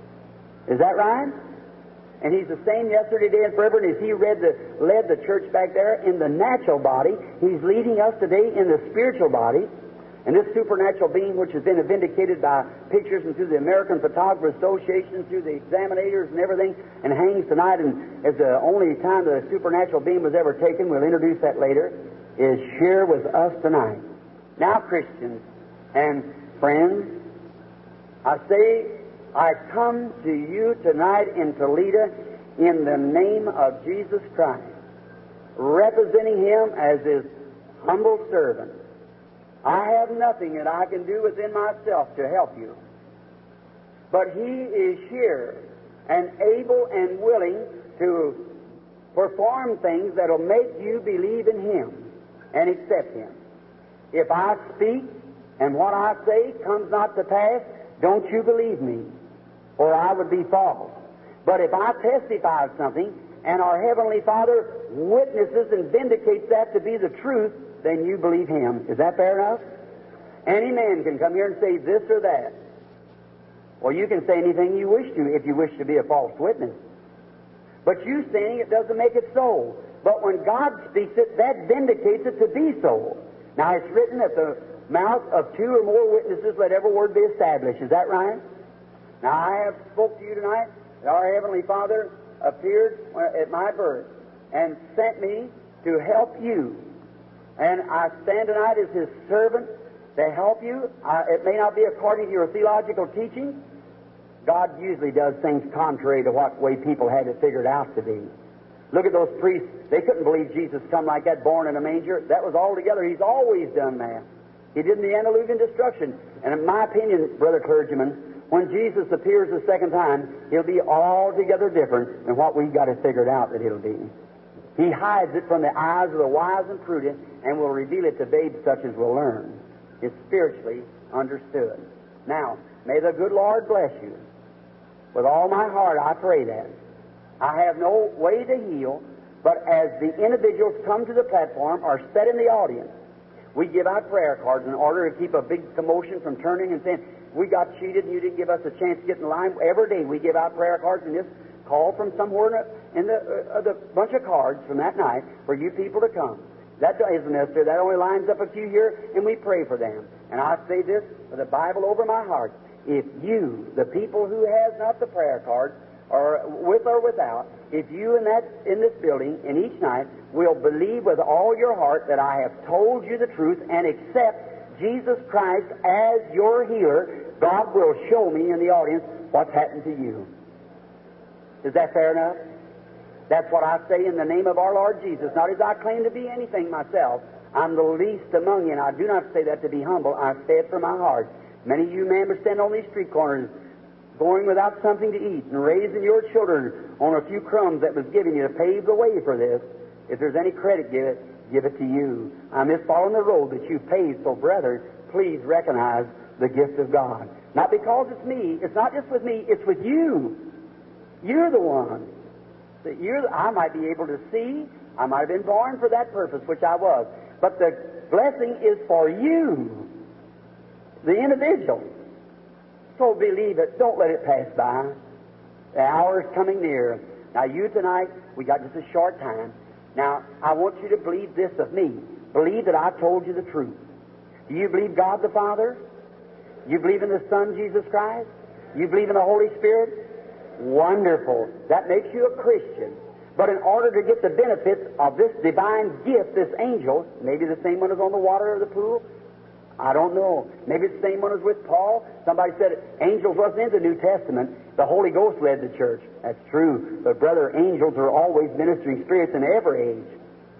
Is that right? And he's the same yesterday, today, and forever. And as he read the, led the church back there in the natural body, he's leading us today in the spiritual body. And this supernatural being, which has been vindicated by pictures and through the American Photographer Association, through the examinators and everything, and hangs tonight, and as the only time that a supernatural being was ever taken, we'll introduce that later, is here with us tonight. Now, Christians and friends, I say, I come to you tonight in Toledo in the name of Jesus Christ, representing Him as His humble servant. I have nothing that I can do within myself to help you. But He is here and able and willing to perform things that will make you believe in Him and accept Him. If I speak and what I say comes not to pass, don't you believe me, or I would be false. But if I testify of something and our Heavenly Father witnesses and vindicates that to be the truth, then you believe Him. Is that fair enough? Any man can come here and say this or that. Well, you can say anything you wish to if you wish to be a false witness. But you saying it doesn't make it so. But when God speaks it, that vindicates it to be so. Now, it's written at the mouth of two or more witnesses, let every word be established. Is that right? Now, I have spoke to you tonight that our Heavenly Father appeared at my birth and sent me to help you. And I stand tonight as His servant to help you. I, it may not be according to your theological teaching. God usually does things contrary to what way people had it figured out to be. Look at those priests. They couldn't believe Jesus come like that, born in a manger. That was altogether. He's always done that. He did in the antediluvian destruction. And in my opinion, brother clergyman, when Jesus appears the second time, He'll be altogether different than what we've got it figured out that He'll be. He hides it from the eyes of the wise and prudent and will reveal it to babes such as will learn. It's spiritually understood. Now, may the good Lord bless you. With all my heart, I pray that. I have no way to heal, but as the individuals come to the platform or sit in the audience, we give out prayer cards in order to keep a big commotion from turning and saying, we got cheated and you didn't give us a chance to get in line. Every day we give out prayer cards and just call from somewhere in the, uh, the bunch of cards from that night for you people to come. That isn't necessary. That only lines up a few here, and we pray for them. And I say this with the Bible over my heart. If you, the people who has not the prayer card, or with or without, if you in that in this building and each night will believe with all your heart that I have told you the truth and accept Jesus Christ as your healer, God will show me in the audience what's happened to you. Is that fair enough? That's what I say in the name of our Lord Jesus. Not as I claim to be anything myself. I'm the least among you, and I do not say that to be humble. I say it from my heart. Many of you men are standing on these street corners going without something to eat and raising your children on a few crumbs that was given you to pave the way for this. If there's any credit, give it, give it to you. I'm just following the road that you paved. So, brethren, please recognize the gift of God. Not because it's me. It's not just with me. It's with you. You're the one. That you're, I might be able to see. I might have been born for that purpose, which I was. But the blessing is for you, the individual. So believe it. Don't let it pass by. The hour is coming near. Now, you tonight, we got just a short time. Now, I want you to believe this of me. Believe that I told you the truth. Do you believe God the Father? You believe in the Son, Jesus Christ? You believe in the Holy Spirit? Wonderful. That makes you a Christian. But in order to get the benefits of this divine gift, this angel, maybe the same one is on the water of the pool, I don't know. Maybe it's the same one as with Paul. Somebody said angels wasn't in the New Testament. The Holy Ghost led the church. That's true. But, brother, angels are always ministering spirits in every age.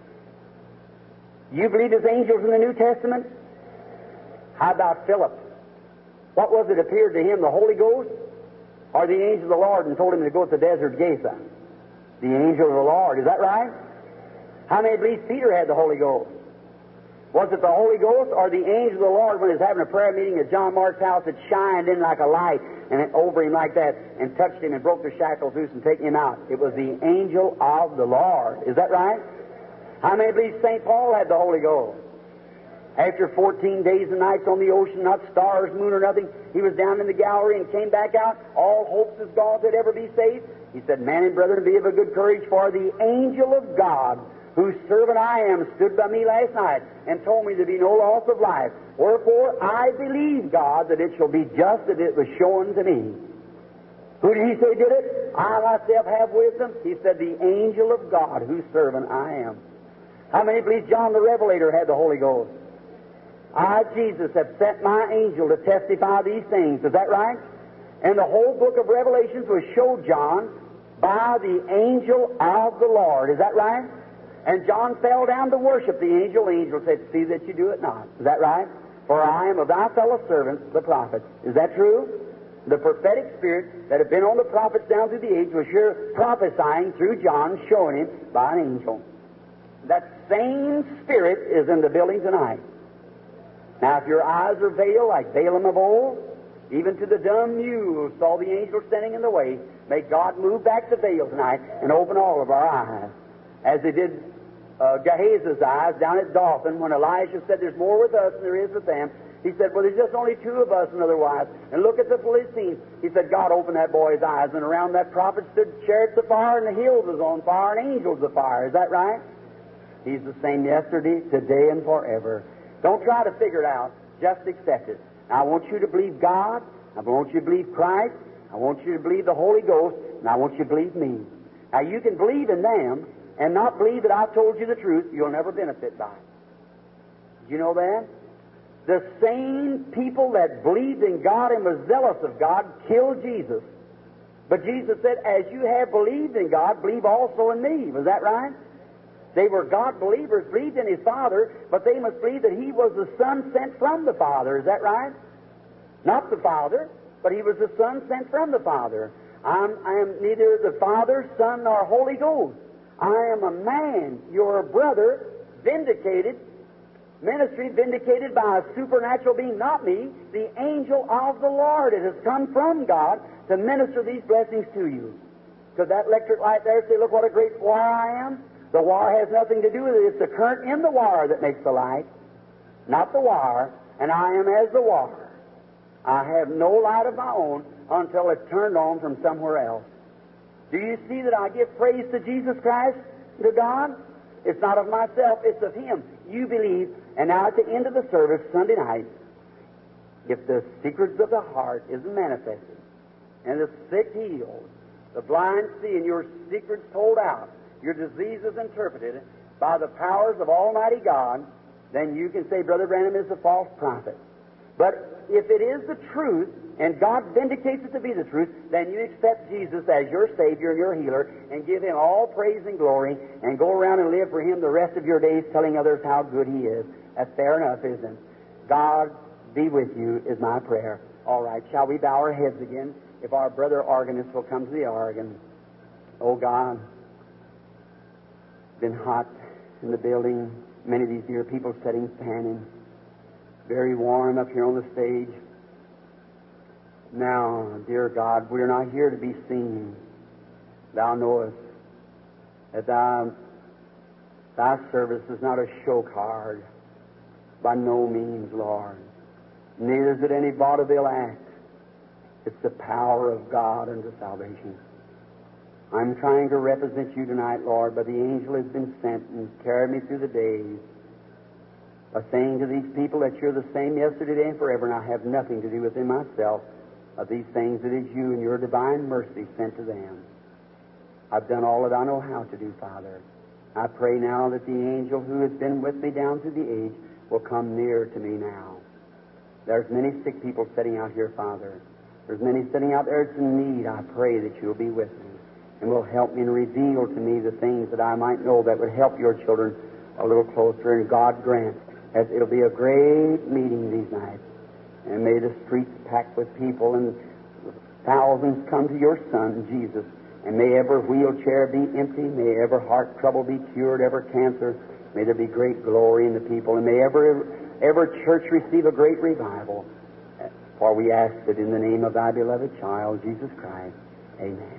You believe there's angels in the New Testament? How about Philip? What was it appeared to him, the Holy Ghost or the angel of the Lord, and told him to go to the desert Gaza? The angel of the Lord. Is that right? How many believe Peter had the Holy Ghost? Was it the Holy Ghost or the angel of the Lord when he was having a prayer meeting at John Mark's house that shined in like a light and it over him like that and touched him and broke the shackles loose and taken him out? It was the angel of the Lord. Is that right? How many believe Saint Paul had the Holy Ghost? After fourteen days and nights on the ocean, not stars, moon, or nothing, he was down in the gallery and came back out. All hopes is gone to ever be saved. He said, "Man and brethren, be of a good courage, for the angel of God, whose servant I am, stood by me last night and told me there be no loss of life. Wherefore I believe, God, that it shall be just that it was shown to me." Who did he say did it? "I myself have wisdom." He said, "The angel of God, whose servant I am." How many believe John the Revelator had the Holy Ghost? "I, Jesus, have sent my angel to testify these things." Is that right? And the whole book of Revelations was showed John by the angel of the Lord. Is that right? And John fell down to worship the angel. The angel said, "See that you do it not." Is that right? "For I am of thy fellow servants, the prophets." Is that true? The prophetic spirit that had been on the prophets down through the age was sure prophesying through John, showing him by an angel. That same spirit is in the building tonight. Now, if your eyes are veiled like Balaam of old, even to the dumb mule saw the angel standing in the way, may God move back the veil tonight and open all of our eyes, as they did uh, Gehazi's eyes down at Dothan when Elijah said, "There's more with us than there is with them." He said, "Well, there's just only two of us and otherwise. And look at the Philistines." He said, God opened that boy's eyes, and around that prophet stood chariots of fire, and the hills was on fire, and angels of fire. Is that right? He's the same yesterday, today, and forever. Don't try to figure it out. Just accept it. Now, I want you to believe God. I want you to believe Christ. I want you to believe the Holy Ghost. And I want you to believe me. Now, you can believe in them and not believe that I've told you the truth. You'll never benefit by it. Did you know that? The same people that believed in God and was zealous of God killed Jesus. But Jesus said, "As you have believed in God, believe also in me." Was that right? They were God believers, believed in His Father, but they must believe that He was the Son sent from the Father. Is that right? Not the Father, but He was the Son sent from the Father. I'm, I am neither the Father, Son, nor Holy Ghost. I am a man, your brother, vindicated, ministry vindicated by a supernatural being, not me, the angel of the Lord. It has come from God to minister these blessings to you. Could that electric light there say, "Look what a great wire I am"? The wire has nothing to do with it. It's the current in the wire that makes the light, not the wire, and I am as the wire. I have no light of my own until it's turned on from somewhere else. Do you see that I give praise to Jesus Christ, to God? It's not of myself, it's of Him. You believe, and now at the end of the service, Sunday night, if the secrets of the heart isn't manifested, and the sick healed, the blind see, and your secrets told out, your diseases interpreted by the powers of Almighty God, then you can say, "Brother Branham is a false prophet." But if it is the truth, and God vindicates it to be the truth, then you accept Jesus as your Savior and your healer, and give Him all praise and glory, and go around and live for Him the rest of your days, telling others how good He is. That's fair enough, isn't it? God be with you is my prayer. All right, shall we bow our heads again? If our brother organist will come to the organ. Oh, God, been hot in the building. Many of these dear people sitting, standing. Very warm up here on the stage. Now, dear God, we're not here to be seen. Thou knowest that thy, thy service is not a show card. By no means, Lord. Neither is it any vaudeville act. It's the power of God unto salvation. I'm trying to represent you tonight, Lord, but the angel has been sent and carried me through the days by saying to these people that you're the same yesterday, today, and forever, and I have nothing to do within myself of these things. It is you and your divine mercy sent to them. I've done all that I know how to do, Father. I pray now that the angel who has been with me down through the age will come near to me now. There's many sick people sitting out here, Father. There's many sitting out there that's in need. I pray that you'll be with me and will help me and reveal to me the things that I might know that would help your children a little closer. And God grant that it'll be a great meeting these nights. And may the streets packed with people and thousands come to your Son, Jesus. And may every wheelchair be empty. May every heart trouble be cured, every cancer May there be great glory in the people, and may every, every church receive a great revival. For we ask it in the name of thy beloved child, Jesus Christ. Amen.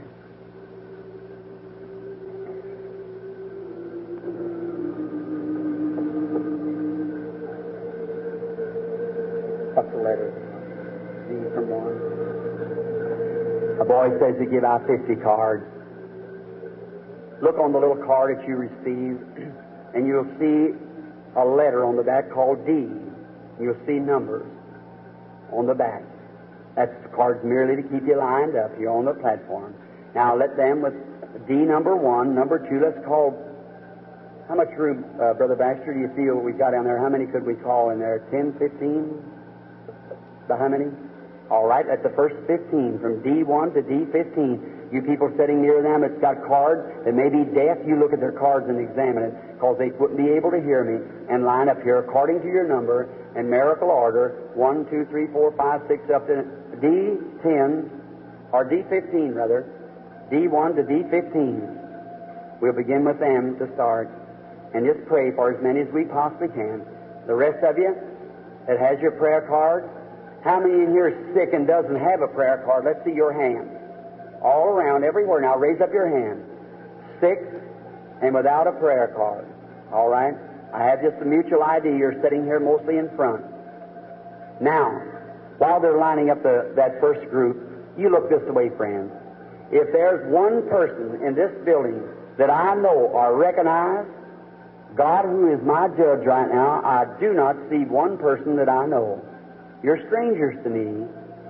What's the letter? D from one. A boy says to give out fifty cards. Look on the little card that you receive, and you'll see a letter on the back called D. You'll see numbers on the back. That's the cards merely to keep you lined up here on the platform. Now let them with D number one, number two, let's call. How much room, uh, Brother Baxter, do you feel we've got down there? How many could we call in there? Ten, fifteen? By how many? All right, that's the first fifteen, from D one to D fifteen. You people sitting near them, it's got cards that may be deaf. You look at their cards and examine it, because they wouldn't be able to hear me, and line up here according to your number in miracle order, one, two, three, four, five, six, up to D ten, or D fifteen, rather, D one to D fifteen. We'll begin with them to start, and just pray for as many as we possibly can. The rest of you that has your prayer card, how many in here is sick and doesn't have a prayer card? Let's see your hand. All around, everywhere. Now raise up your hand. Sick and without a prayer card. All right? I have just a mutual I D. You're sitting here mostly in front. Now, while they're lining up the, that first group, you look this way, friends. If there's one person in this building that I know or recognize, God, who is my judge right now, I do not see one person that I know. You're strangers to me.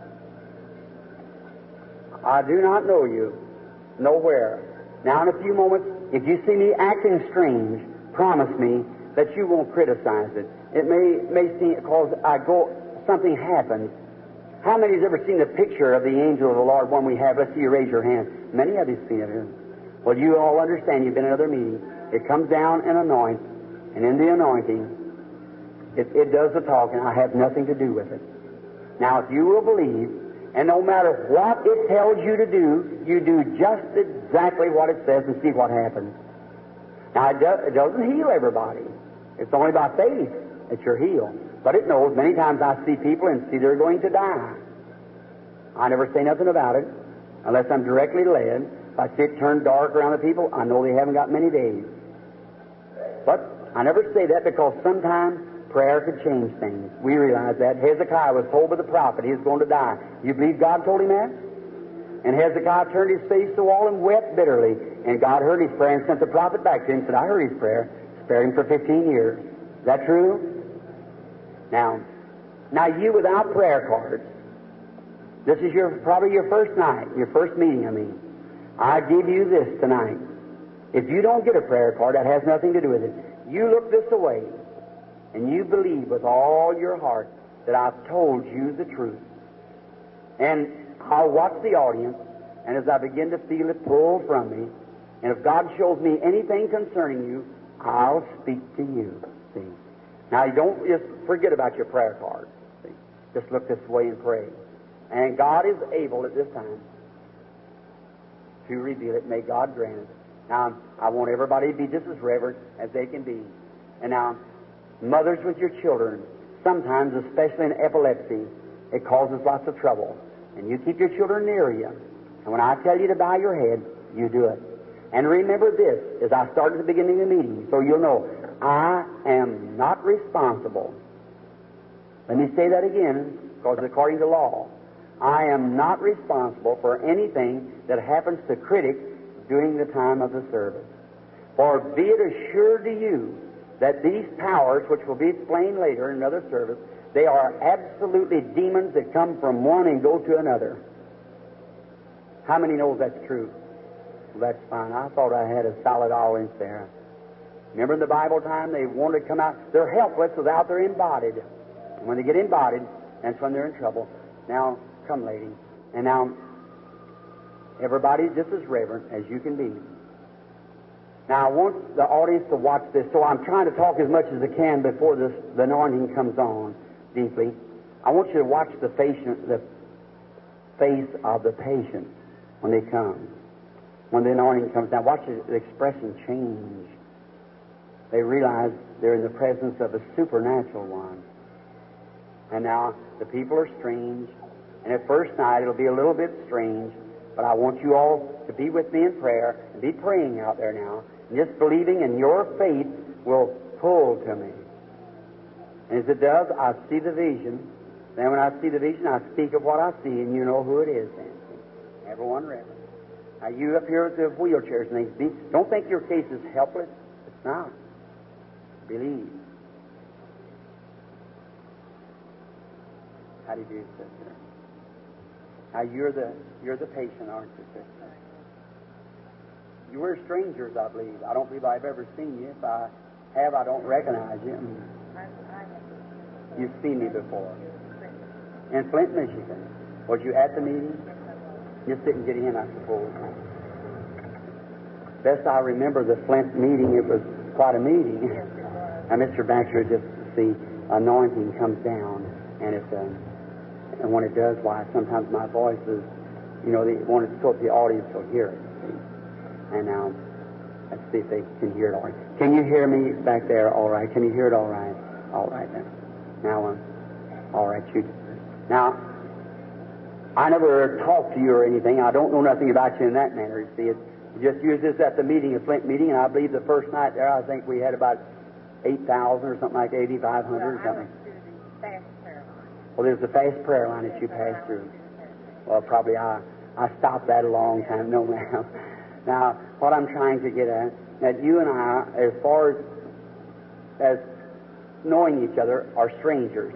I do not know you. Nowhere. Now, in a few moments, if you see me acting strange, promise me that you won't criticize it. It may may seem, because I go, something happens. How many has ever seen a picture of the angel of the Lord, one we have? Let's see you raise your hand. Many of you have seen it. Well, you all understand. You've been in other meetings. It comes down and anoints, and in the anointing, it, it does the talking. I have nothing to do with it. Now, if you will believe, and no matter what it tells you to do, you do just exactly what it says and see what happens. Now, it, do, it doesn't heal everybody. It's only by faith that you're healed. But it knows. Many times I see people and see they're going to die. I never say nothing about it unless I'm directly led. If I see it turn dark around the people, I know they haven't got many days. But I never say that because sometimes prayer could change things. We realize that. Hezekiah was told by the prophet he was going to die. You believe God told him that? And Hezekiah turned his face to the wall and wept bitterly. And God heard his prayer and sent the prophet back to him and said, I heard his prayer. Spared him for fifteen years. Is that true? Now, now you without prayer cards, this is your probably your first night, your first meeting, I mean. I give you this tonight. If you don't get a prayer card, that has nothing to do with it. You look this away, and you believe with all your heart that I've told you the truth. And I'll watch the audience, and as I begin to feel it pull from me, and if God shows me anything concerning you, I'll speak to you. See? Now, you don't just forget about your prayer card. See? Just look this way and pray. And God is able at this time to reveal it. May God grant it. Now, I want everybody to be just as reverent as they can be. And now, mothers with your children, sometimes, especially in epilepsy, it causes lots of trouble. And you keep your children near you. And when I tell you to bow your head, you do it. And remember this, as I started at the beginning of the meeting, so you'll know, I am not responsible. Let me say that again, because according to law, I am not responsible for anything that happens to critics during the time of the service. For be it assured to you that these powers, which will be explained later in another service, they are absolutely demons that come from one and go to another. How many know that's true? Well, that's fine. I thought I had a solid audience there. Remember in the Bible time, they wanted to come out. They're helpless without they're embodied. And when they get embodied, that's when they're in trouble. Now, come, lady. And now, everybody just as reverent as you can be. Now, I want the audience to watch this, so I'm trying to talk as much as I can before this, the anointing comes on deeply. I want you to watch the face, the face of the patient when they come. When the anointing comes down, watch the expression change. They realize they're in the presence of a supernatural one. And now the people are strange, and at first night it'll be a little bit strange, but I want you all to be with me in prayer and be praying out there now, and just believing, and your faith will pull to me. And as it does, I see the vision. Then when I see the vision, I speak of what I see, and you know who it is then. Everyone reverend. Now you up here with the wheelchairs and things, don't think your case is helpless. It's not. Believe. How do you do, sister? Now you're the you're the patient, aren't you, sister? You were strangers, I believe. I don't believe I've ever seen you. If I have, I don't recognize you. You've seen me before. In Flint, Michigan. Was you at the meeting? Just didn't get in, I suppose. Best I remember the Flint meeting, it was quite a meeting. And Mister Baxter, just the anointing comes down, and it, um, and when it does, why sometimes my voice is, you know, they want to so the audience will hear it. See? And now, let's see if they can hear it all right. Can you hear me back there? All right. Can you hear it all right? All right then. Now, um, all right, you. Now, I never talked to you or anything. I don't know nothing about you in that manner. You see, it just used this at the meeting, a Flint meeting, and I believe the first night there, I think we had about eight thousand or something like eighty-five hundred or something. Well, there's the fast prayer line that you passed through. Well, probably I, I stopped that a long time. No, ma'am. Now, what I'm trying to get at, that you and I, as far as, as knowing each other, are strangers.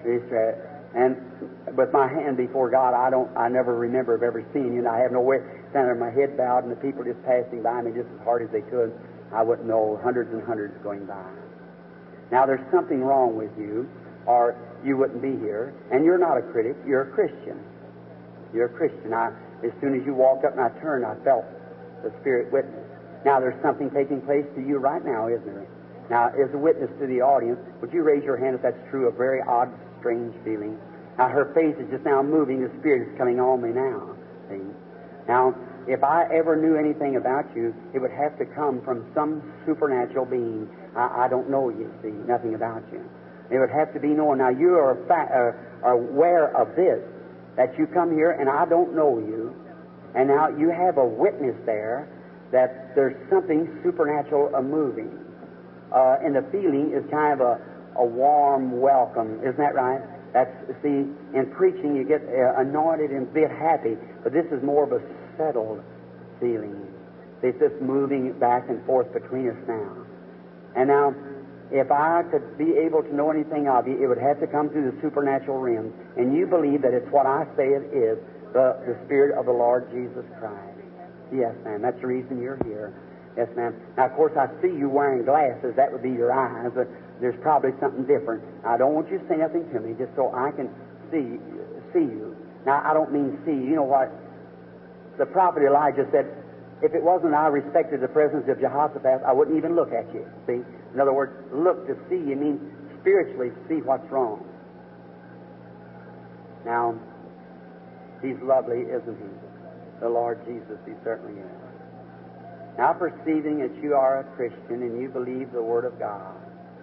And with my hand before God, I don't, I never remember of ever seeing you, and I have no way, standing there, my head bowed, and the people just passing by me just as hard as they could. I wouldn't know, hundreds and hundreds going by. Now, there's something wrong with you, or you wouldn't be here. And you're not a critic, you're a Christian. You're a Christian. I, as soon as you walked up and I turned, I felt the Spirit witness. Now, there's something taking place to you right now, isn't there? Now, as a witness to the audience, would you raise your hand if that's true? A very odd, strange feeling. Now, her face is just now moving. The Spirit is coming on me now. See? Now, if I ever knew anything about you, it would have to come from some supernatural being. I, I don't know you, see, nothing about you. It would have to be known. Now, you are, fa- uh, are aware of this, that you come here and I don't know you, and now you have a witness there that there's something supernatural a moving. Uh, and the feeling is kind of a, a warm welcome. Isn't that right? That's, see, in preaching you get uh, anointed and bit happy, but this is more of a settled feeling. It's just moving back and forth between us now. And now, if I could be able to know anything of you, it would have to come through the supernatural realm. And you believe that it's what I say it is, the, the Spirit of the Lord Jesus Christ. Yes, ma'am. That's the reason you're here. Yes, ma'am. Now, of course, I see you wearing glasses. That would be your eyes, but there's probably something different. I don't want you to say nothing to me, just so I can see see you. Now, I don't mean see. You know what? The prophet Elijah said, if it wasn't I respected the presence of Jehoshaphat, I wouldn't even look at you. See? In other words, look to see. You mean spiritually see what's wrong. Now, he's lovely, isn't he? The Lord Jesus, he certainly is. Now, perceiving that you are a Christian and you believe the Word of God.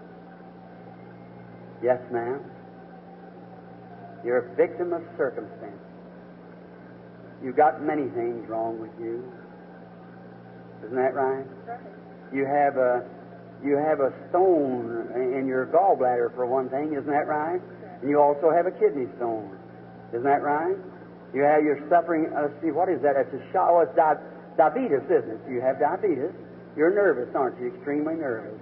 Yes, ma'am. You're a victim of circumstance. You've got many things wrong with you. Isn't that right? You have a you have a stone in your gallbladder for one thing. Isn't that right? And you also have a kidney stone. Isn't that right? You have you're suffering. Uh, let's see, what is that? It's a shot. Oh, it's di- diabetes, isn't it? You have diabetes. You're nervous, aren't you? Extremely nervous.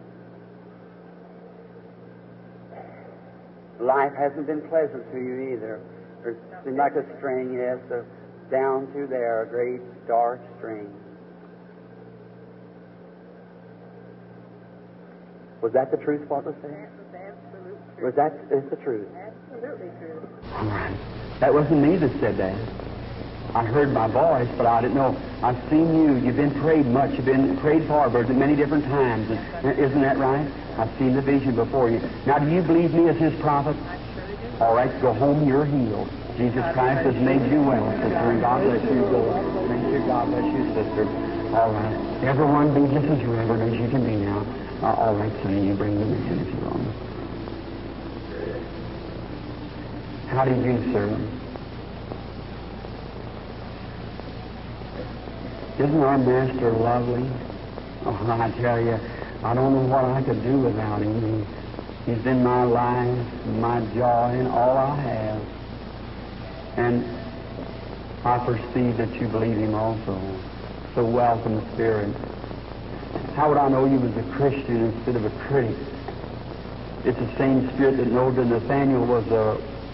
Life hasn't been pleasant to you either. It seems like a string, yes, a, down through there, a great dark string. Was that the truth, what was said? That was absolute truth. Was that is the truth? Absolutely true. All right. That wasn't me that said that. I heard my voice, but I didn't know. I've seen you. You've been prayed much. You've been prayed for at many different times. And, isn't that right? I've seen the vision before you. Now, do you believe me as His prophet? I surely do. All right, go home. You're healed. Jesus Christ has made you well, sister. And God bless you. Go. Thank you. God bless you, sister. All right. Everyone be just as reverent as you can be now. Uh, all right, Sonny, you bring them in if you want. How do you do, sir? Isn't our Master lovely? Oh, I tell you, I don't know what I could do without him. He, he's in my life, my joy, and all I have. And I perceive that you believe him also. So welcome, Spirit. How would I know you was a Christian instead of a critic? It's the same Spirit that knowed that Nathaniel was a,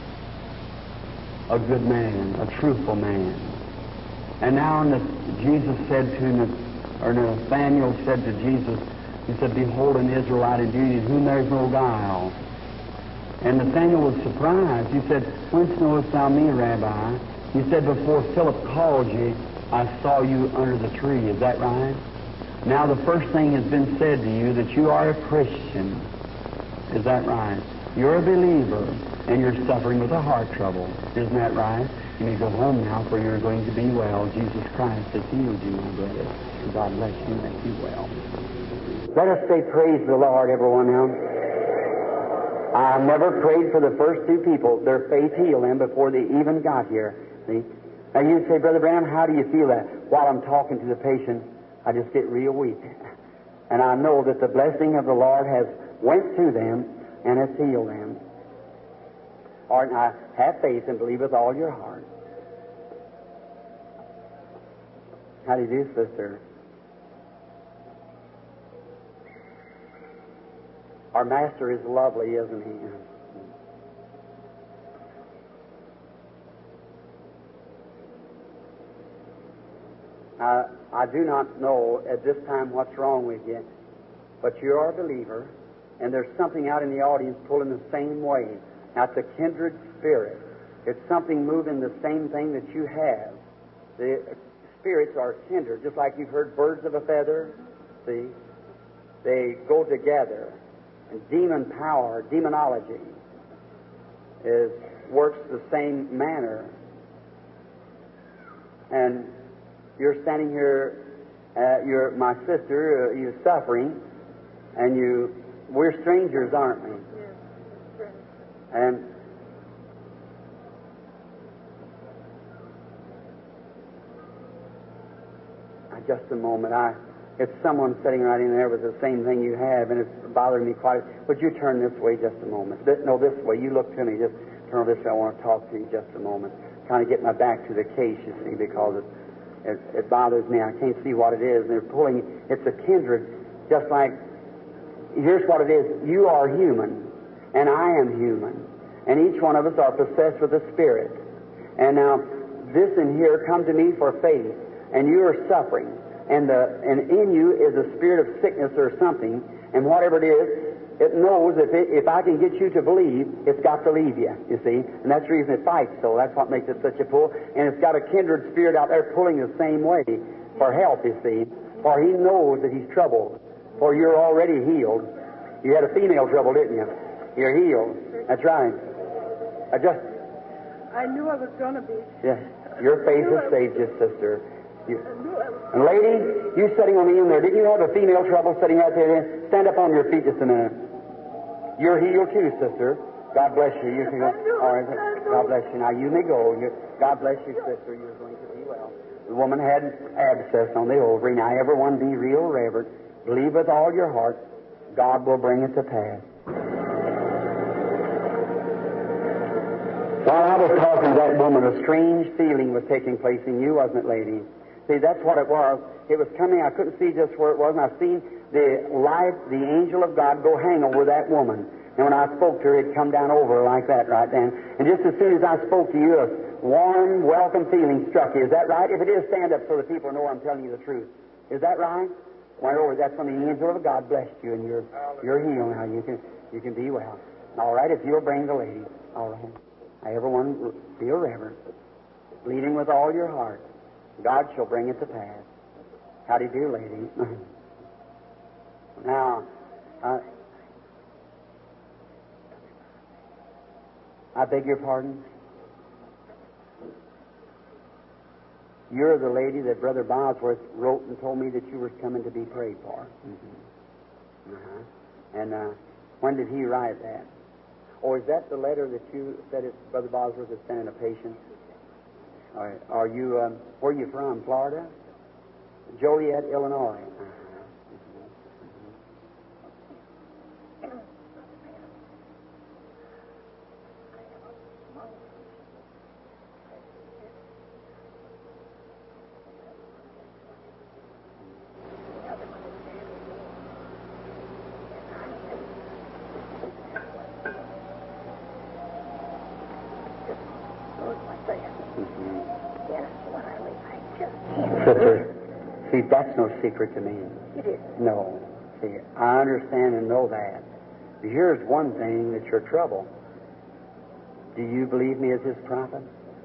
a good man, a truthful man. And now Jesus said to, or Nathaniel said to Jesus, he said, behold an Israelite indeed, in whom there is no guile. And Nathaniel was surprised. He said, whence knowest thou me, Rabbi? He said, before Philip called you, I saw you under the tree. Is that right? Now the first thing has been said to you that you are a Christian. Is that right? You're a believer, and you're suffering with a heart trouble. Isn't that right? You may go home now, for you're going to be well. Jesus Christ has healed you, my brother. God bless you, make you well. Let us say praise the Lord, everyone now. I've never prayed for the first two people. Their faith healed them before they even got here. See? Now you say, Brother Branham, how do you feel that? While I'm talking to the patient, I just get real weak. And I know that the blessing of the Lord has went to them and has healed them. All right, now have faith and believe with all your heart. How do you do, sister? Our Master is lovely, isn't he? Uh, I do not know at this time what's wrong with you, but you are a believer, and there's something out in the audience pulling the same way. Now, it's a kindred spirit. It's something moving the same thing that you have. The spirits are kindred, just like you've heard birds of a feather. See? They go together. And demon power, demonology, is works the same manner. And you're standing here, uh, you're my sister, uh, you're suffering, and you, we're strangers, aren't we? Yes. And uh, just a moment, I, it's someone sitting right in there with the same thing you have, and it's bothering me quite. Would you turn this way just a moment? This, no, this way. You look to me. Just turn this way. I want to talk to you just a moment. Trying to get my back to the case, you see, because it, it, it bothers me. I can't see what it is. And they're pulling. It's a kindred, just like. Here's what it is. You are human, and I am human, and each one of us are possessed with a spirit. And now, this in here, come to me for faith, and you are suffering. And, the, and in you is a spirit of sickness or something, and whatever it is, it knows if, it, if I can get you to believe, it's got to leave you, you see. And that's the reason it fights, so that's what makes it such a pull. And it's got a kindred spirit out there pulling the same way for help, you see. For he knows that he's troubled, for you're already healed. You had a female trouble, didn't you? You're healed. That's right. I just... I knew I was going to be. Yeah. Your faith has saved you, sister. You, I knew I was. and lady, you sitting on the end there, didn't you have a female trouble sitting right there? Stand up on your feet just a minute. You're healed too, sister. God bless you. You can go. All right. God bless you. Now you may go. You, God bless you, sister. You're going to be well. The woman had an abscess on the ovary. Now everyone be real reverent. Believe with all your heart. God will bring it to pass. While I was talking to that woman, a strange feeling was taking place in you, wasn't it, lady? See, that's what it was. It was coming. I couldn't see just where it was, and I seen the light, the angel of God, go hang over that woman. And when I spoke to her, it come down over her like that right then. And just as soon as I spoke to you, a warm, welcome feeling struck you. Is that right? If it is, stand up so the people know I'm telling you the truth. Is that right? Went over. That's when the angel of God blessed you, and you're you're healed now. You can you can be well. All right, if you'll bring the lady. All right. Now, everyone, be reverent, leading with all your heart. God shall bring it to pass. How do you do, lady? Now, uh, I beg your pardon? You're the lady that Brother Bosworth wrote and told me that you were coming to be prayed for. Mm-hmm. Uh-huh. And uh, when did he write that? Or is that the letter that you said it, Brother Bosworth is sending a patient? All right. Are you, um, where are you from, Florida? Joliet, Illinois. Uh-huh. Sister, see, that's no secret to me. It is. No. See, I understand and know that. Here's one thing that's your trouble. Do you believe me as his prophet?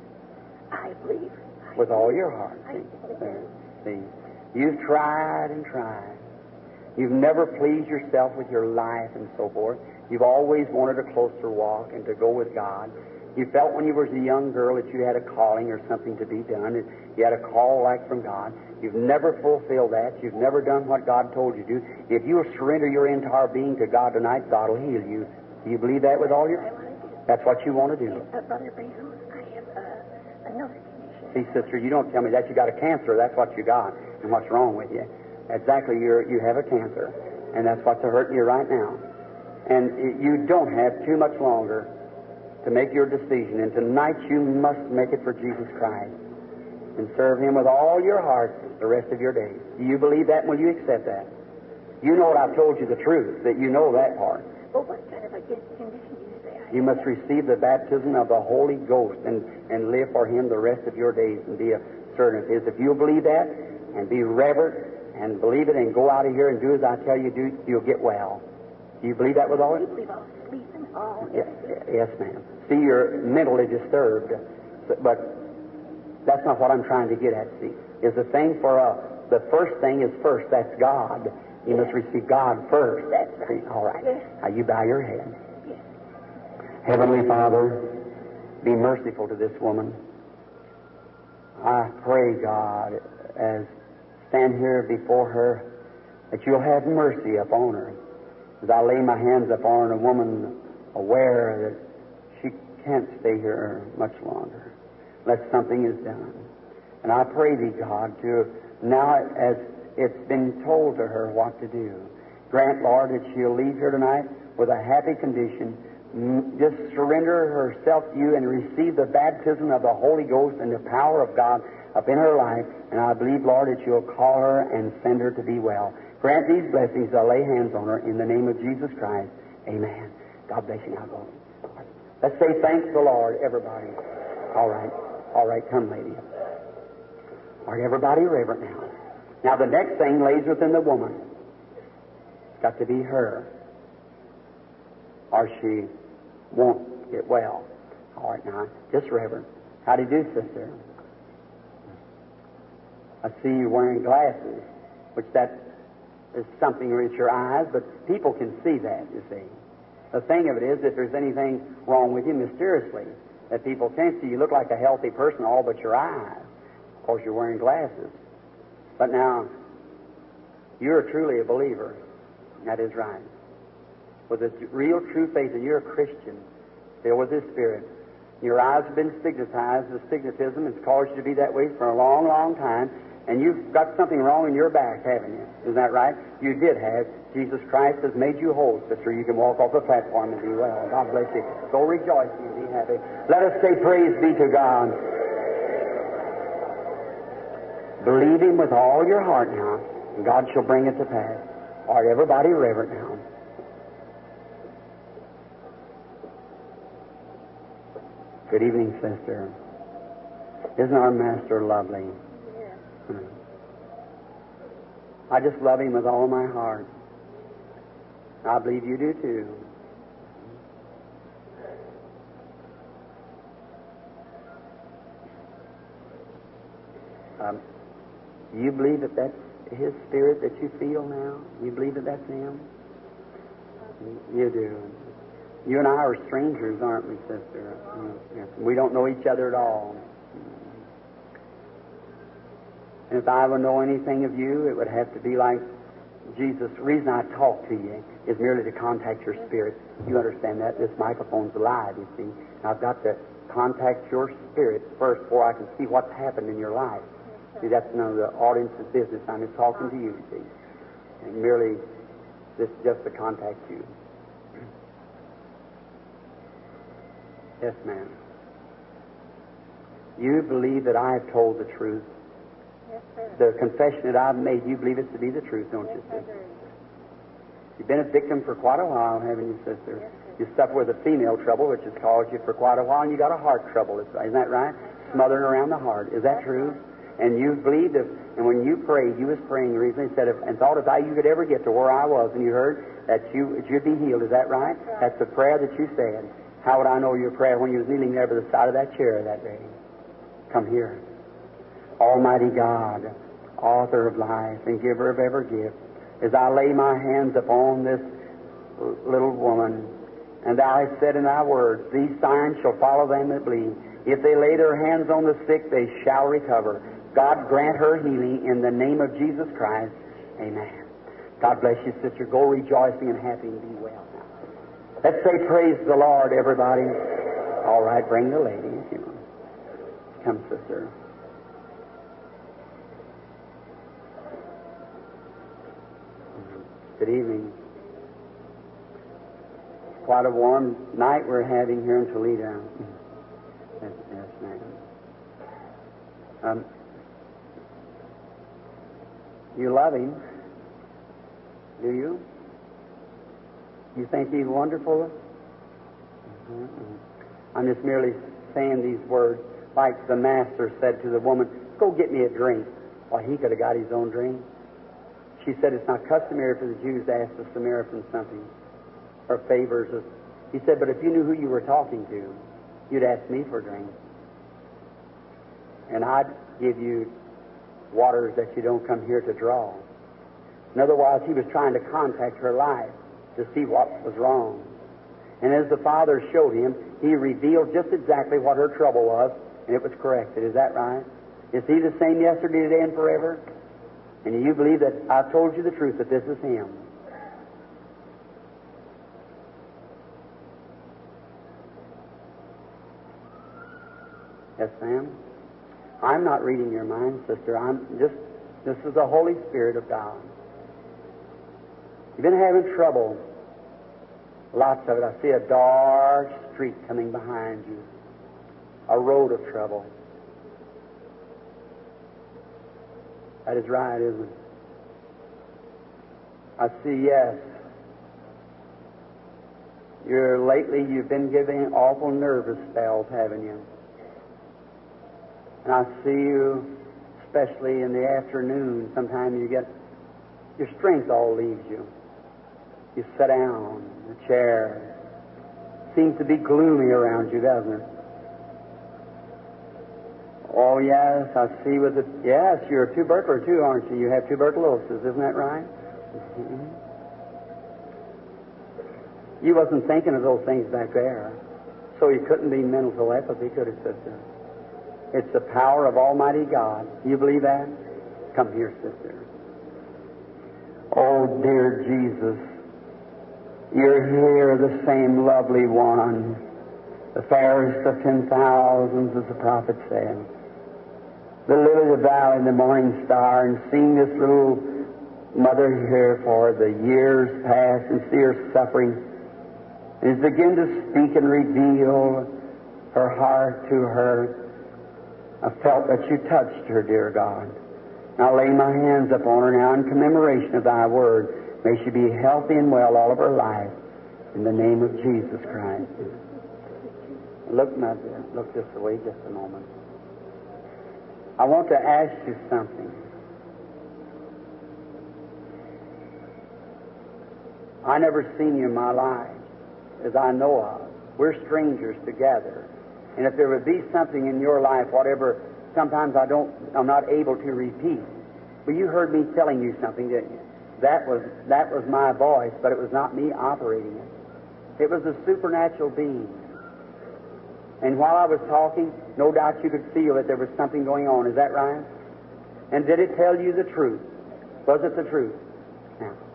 I believe. With all your heart. I See, believe. there. See, you've tried and tried. You've never pleased yourself with your life and so forth. You've always wanted a closer walk and to go with God. You felt when you were a young girl that you had a calling or something to be done. And you had a call like from God. You've never fulfilled that. You've never done what God told you to do. If you will surrender your entire being to God tonight, God will heal you. Do you believe that with all your... I want to do. That's what you want to do. Uh, Brother Branham, I have uh, another condition. See, sister, you don't tell me that. You got a cancer. That's what you got and what's wrong with you. Exactly, you're, you have a cancer. And that's what's hurting you right now. And you don't have too much longer to make your decision. And tonight you must make it for Jesus Christ and serve Him with all your heart the rest of your days. Do you believe that? Will you accept that? You know what I've told you the truth, that you know that part. Well, what kind of a condition do you say I You must receive the baptism of the Holy Ghost and, and live for Him the rest of your days and be a servant of His. If you'll believe that and be reverent and believe it and go out of here and do as I tell you to do, you'll get well. Do you believe that with all? You believe all sleep and all Yes, everything? yes, ma'am. See, you're mentally disturbed, but that's not what I'm trying to get at, see. Is the thing for us, the first thing is first, that's God. You must receive God first. That's right. See, all right. Yes. Now you bow your head. Yes. Heavenly Father, be merciful to this woman. I pray, God, as stand here before her, that you'll have mercy upon her. As I lay my hands upon a woman aware that she can't stay here much longer unless something is done. And I pray thee, God, to now as it's been told to her what to do, grant, Lord, that she'll leave here tonight with a happy condition. Just surrender herself to you and receive the baptism of the Holy Ghost and the power of God up in her life. And I believe, Lord, that you'll call her and send her to be well. Grant these blessings. I lay hands on her in the name of Jesus Christ. Amen. God bless you now, Lord. Let's say thanks to the Lord, everybody. All right. All right, come, lady. All right, everybody reverent now. Now, the next thing lays within the woman. It's got to be her, or she won't get well. All right, now, just reverent. How do you do, sister? I see you wearing glasses, which that is something with your eyes, but people can see that, you see. The thing of it is, if there's anything wrong with you mysteriously, that people can't see, you look like a healthy person, all but your eyes. Of course, you're wearing glasses. But now, you're truly a believer. That is right. With a real true faith, and you're a Christian, filled with His Spirit. Your eyes have been stigmatized. The stigmatism has caused you to be that way for a long, long time. And you've got something wrong in your back, haven't you? Isn't that right? You did have. Jesus Christ has made you whole, sister. You can walk off the platform and be well. God bless you. Go rejoicing and be happy. Let us say praise be to God. Believe Him with all your heart now, and God shall bring it to pass. All right, everybody reverent now. Good evening, sister. Isn't our Master lovely? I just love Him with all my heart. I believe you do too. Um, do you believe that that's His Spirit that you feel now? You believe that that's Him? You do. You and I are strangers, aren't we, sister? Yes. We don't know each other at all. And if I would know anything of you, it would have to be like Jesus, the reason I talk to you is merely to contact your spirit. You understand that? This microphone's alive, you see. I've got to contact your spirit first before I can see what's happened in your life. See, that's none of the audience's business. I'm just talking to you, you see. And merely, this is just to contact you. Yes, ma'am. You believe that I have told the truth? Yes, sir. The confession that I've made, you believe it to be the truth, don't Yes, you, I sister? do. You've been a victim for quite a while, haven't you, sister? Yes, sir. You suffer with a female trouble, which has caused you for quite a while, and you got a heart trouble. Isn't that right? Smothering around the heart. Is that true? And you believed it, and when you prayed, you was praying recently, said, if, and thought if I, you could ever get to where I was, and you heard that you that you'd be healed. Is that right? That's right. That's the prayer that you said. How would I know your prayer when you was kneeling there by the side of that chair that day? Come here. Almighty God, author of life and giver of every gift, as I lay my hands upon this little woman, and thou hast said in thy words, these signs shall follow them that believe. If they lay their hands on the sick, they shall recover. God grant her healing in the name of Jesus Christ. Amen. God bless you, sister. Go rejoicing and happy and be well now. Let's say praise the Lord, everybody. All right, bring the lady if you want. Come, sister. Good evening. Quite a warm night we're having here in Toledo. Yes, yes, ma'am. Um, you love him, do you? You think he's wonderful? Mm-hmm. I'm just merely saying these words like the master said to the woman, go get me a drink. Well, he could have got his own drink. She said it's not customary for the Jews to ask the Samaritan something or favors. He said, but if you knew who you were talking to, you'd ask me for a drink. And I'd give you waters that you don't come here to draw. In other words, he was trying to contact her life to see what was wrong. And as the Father showed him, he revealed just exactly what her trouble was, and it was corrected. Is that right? Is he the same yesterday, today, and forever? And do you believe that I've told you the truth, that this is him? Yes, ma'am? I'm not reading your mind, sister. I'm just, this is the Holy Spirit of God. You've been having trouble. Lots of it. I see a dark street coming behind you. A road of trouble. That is right, isn't it? I see, yes. You're lately, you've been giving awful nervous spells, haven't you? And I see you, especially in the afternoon, sometimes you get, your strength all leaves you. You sit down in a chair. Seems to be gloomy around you, doesn't it? Oh, yes, I see with it. Yes, you're a tubercular too, aren't you? You have tuberculosis, isn't that right? Mm-hmm. You wasn't thinking of those things back there, so you couldn't be mental telepathy, could it, sister? It's the power of Almighty God. You believe that? Come here, sister. Oh, dear Jesus, you're here, the same lovely one, the fairest of ten thousands, as the prophet said. The lily of the valley and the morning star, and seeing this little mother here for the years past and see her suffering, and begin to speak and reveal her heart to her. I felt that you touched her, dear God. Now lay my hands upon her now in commemoration of thy word. May she be healthy and well all of her life. In the name of Jesus Christ. Look, mother, look this way just a moment. I want to ask you something. I never seen you in my life, as I know of. We're strangers together. And if there would be something in your life, whatever, sometimes I don't, I'm not able to repeat. But you heard me telling you something, didn't you? That was, that was my voice, but it was not me operating it. It was a supernatural being. And while I was talking, no doubt you could feel that there was something going on. Is that right? And did it tell you the truth? Was it the truth? Now,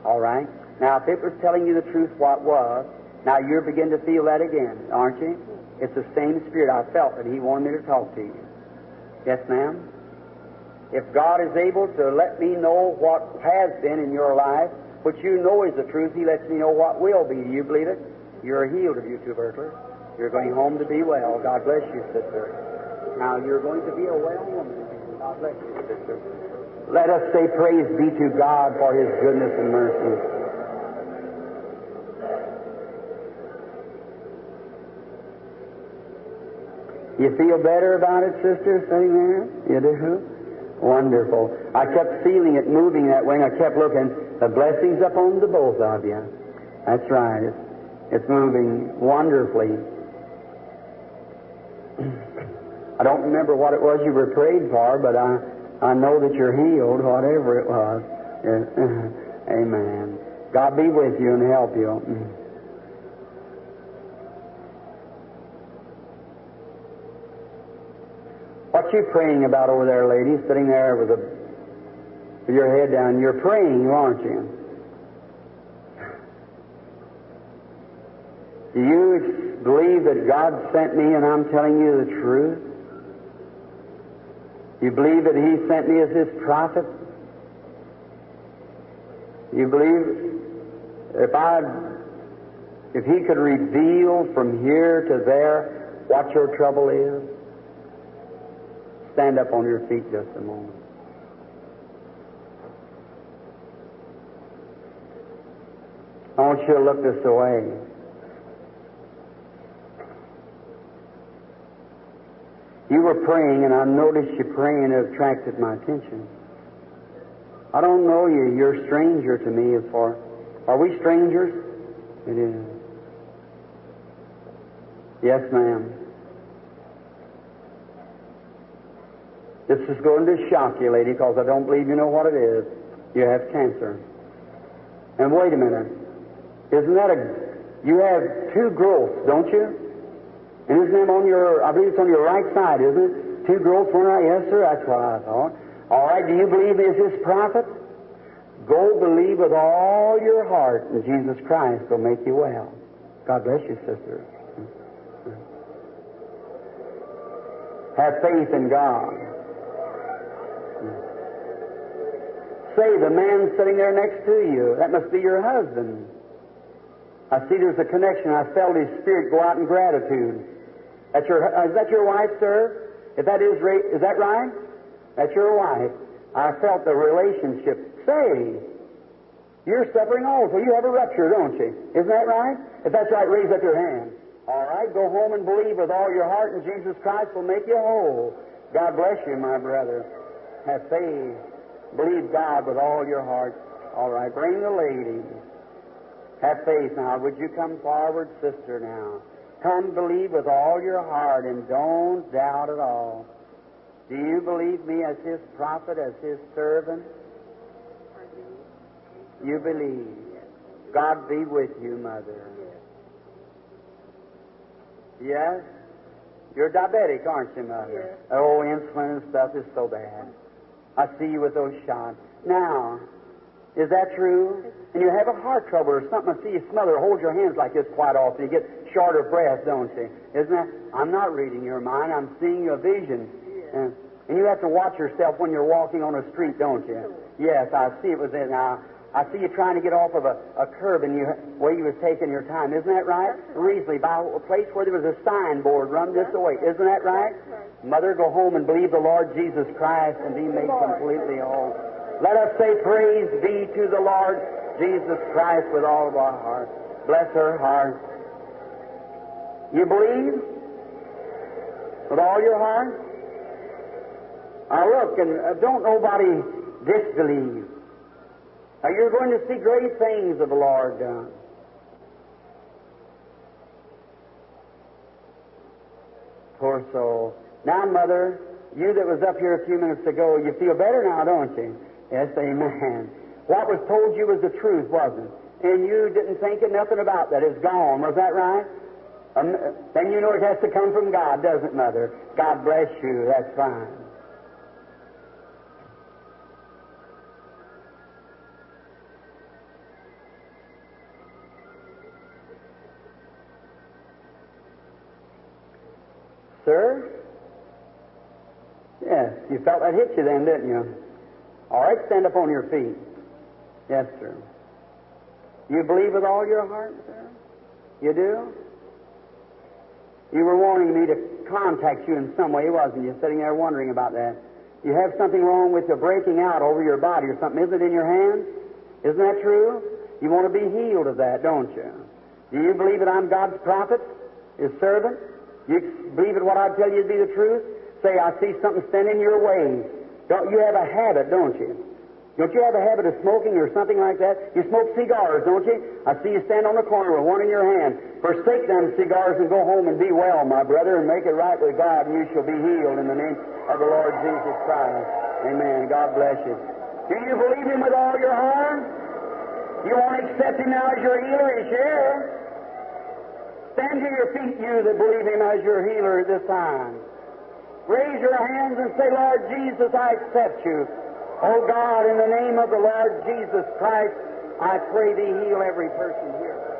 All right? Now, if it was telling you the truth, what was, now you're beginning to feel that again, aren't you? It's the same Spirit. I felt that He wanted me to talk to you. Yes, ma'am? If God is able to let me know what has been in your life, which you know is the truth, He lets me know what will be. Do you believe it? You're healed of you two burglars. You're going home to be well. God bless you, sister. Now, you're going to be a well woman. God bless you, sister. Let us say praise be to God for His goodness and mercy. You feel better about it, sister, sitting there? You do? Wonderful. I kept feeling it moving that way, and I kept looking. The blessings upon the both of you. That's right. It's, it's moving wonderfully. I don't remember what it was you were prayed for, but I, I know that you're healed, whatever it was. Amen. God be with you and help you. What you praying about over there, lady, sitting there with, a, with your head down? You're praying, aren't you? Do you believe that God sent me and I'm telling you the truth? You believe that He sent me as His prophet? You believe if I, if He could reveal from here to there what your trouble is? Stand up on your feet just a moment. I want you to look this way. You were praying, and I noticed you praying. It attracted my attention. I don't know you. You're a stranger to me. As far, are we strangers? It is. Yes, ma'am. This is going to shock you, lady, because I don't believe you know what it is. You have cancer. And wait a minute. Isn't that a... You have two growths, don't you? And isn't them on your... I believe it's on your right side, isn't it? Two growths, one right... Yes, sir, that's what I thought. All right, do you believe is His prophet? Go believe with all your heart, and Jesus Christ will make you well. God bless you, sister. Have faith in God. Say, the man sitting there next to you, that must be your husband. I see there's a connection. I felt his spirit go out in gratitude. That's your, uh, is that your wife, sir? If that is, is that right? That's your wife. I felt the relationship. Say, you're suffering also. You have a rupture, don't you? Isn't that right? If that's right, raise up your hand. All right, go home and believe with all your heart, and Jesus Christ will make you whole. God bless you, my brother. Have faith. Believe God with all your heart. All right, bring the lady. Have faith now. Would you come forward, sister, now? Come believe with all your heart and don't doubt at all. Do you believe me as His prophet, as His servant? You believe. God be with you, mother. Yes? You're diabetic, aren't you, mother? Oh, insulin and stuff is so bad. I see you with those shots. Now, is that true? And you have a heart trouble or something. I see you smother, hold your hands like this quite often. You get short of breath, don't you? Isn't that? I'm not reading your mind. I'm seeing a vision. And, and you have to watch yourself when you're walking on a street, don't you? Yes, I see it was in. Now, I see you trying to get off of a, a curb and you, where you was taking your time. Isn't that right? Recently, by a place where there was a signboard run this way. Isn't that right? Mother, go home and believe the Lord Jesus Christ and be made completely whole. Let us say praise be to the Lord Jesus Christ with all of our heart. Bless her heart. You believe? With all your heart? Now look, and uh, don't nobody disbelieve. Now you're going to see great things of the Lord done. Poor soul. Now, Mother, you that was up here a few minutes ago, you feel better now, don't you? Yes, amen. What was told you was the truth, wasn't it? And you didn't think of nothing about that. It's gone. Was that right? Um, then you know it has to come from God, doesn't it, Mother? God bless you. That's fine. Sir? Yes, you felt that hit you then, didn't you? All right, stand up on your feet. Yes, sir. You believe with all your heart, sir? You do? You were wanting me to contact you in some way, wasn't you? Sitting there wondering about that. You have something wrong with you breaking out over your body or something. Is it in your hand? Isn't that true? You want to be healed of that, don't you? Do you believe that I'm God's prophet, His servant? You believe that what I tell you to be the truth? Say, I see something standing in your way. Don't you have a habit, don't you? Don't you have a habit of smoking or something like that? You smoke cigars, don't you? I see you stand on the corner with one in your hand. Forsake them cigars and go home and be well, my brother, and make it right with God, and you shall be healed in the name of the Lord Jesus Christ. Amen. God bless you. Do you believe Him with all your heart? You want to accept Him now as your healer? He's here. Stand to your feet, you that believe Him as your healer at this time. Raise your hands and say, Lord Jesus, I accept you. Oh God, in the name of the Lord Jesus Christ, I pray Thee heal every person here.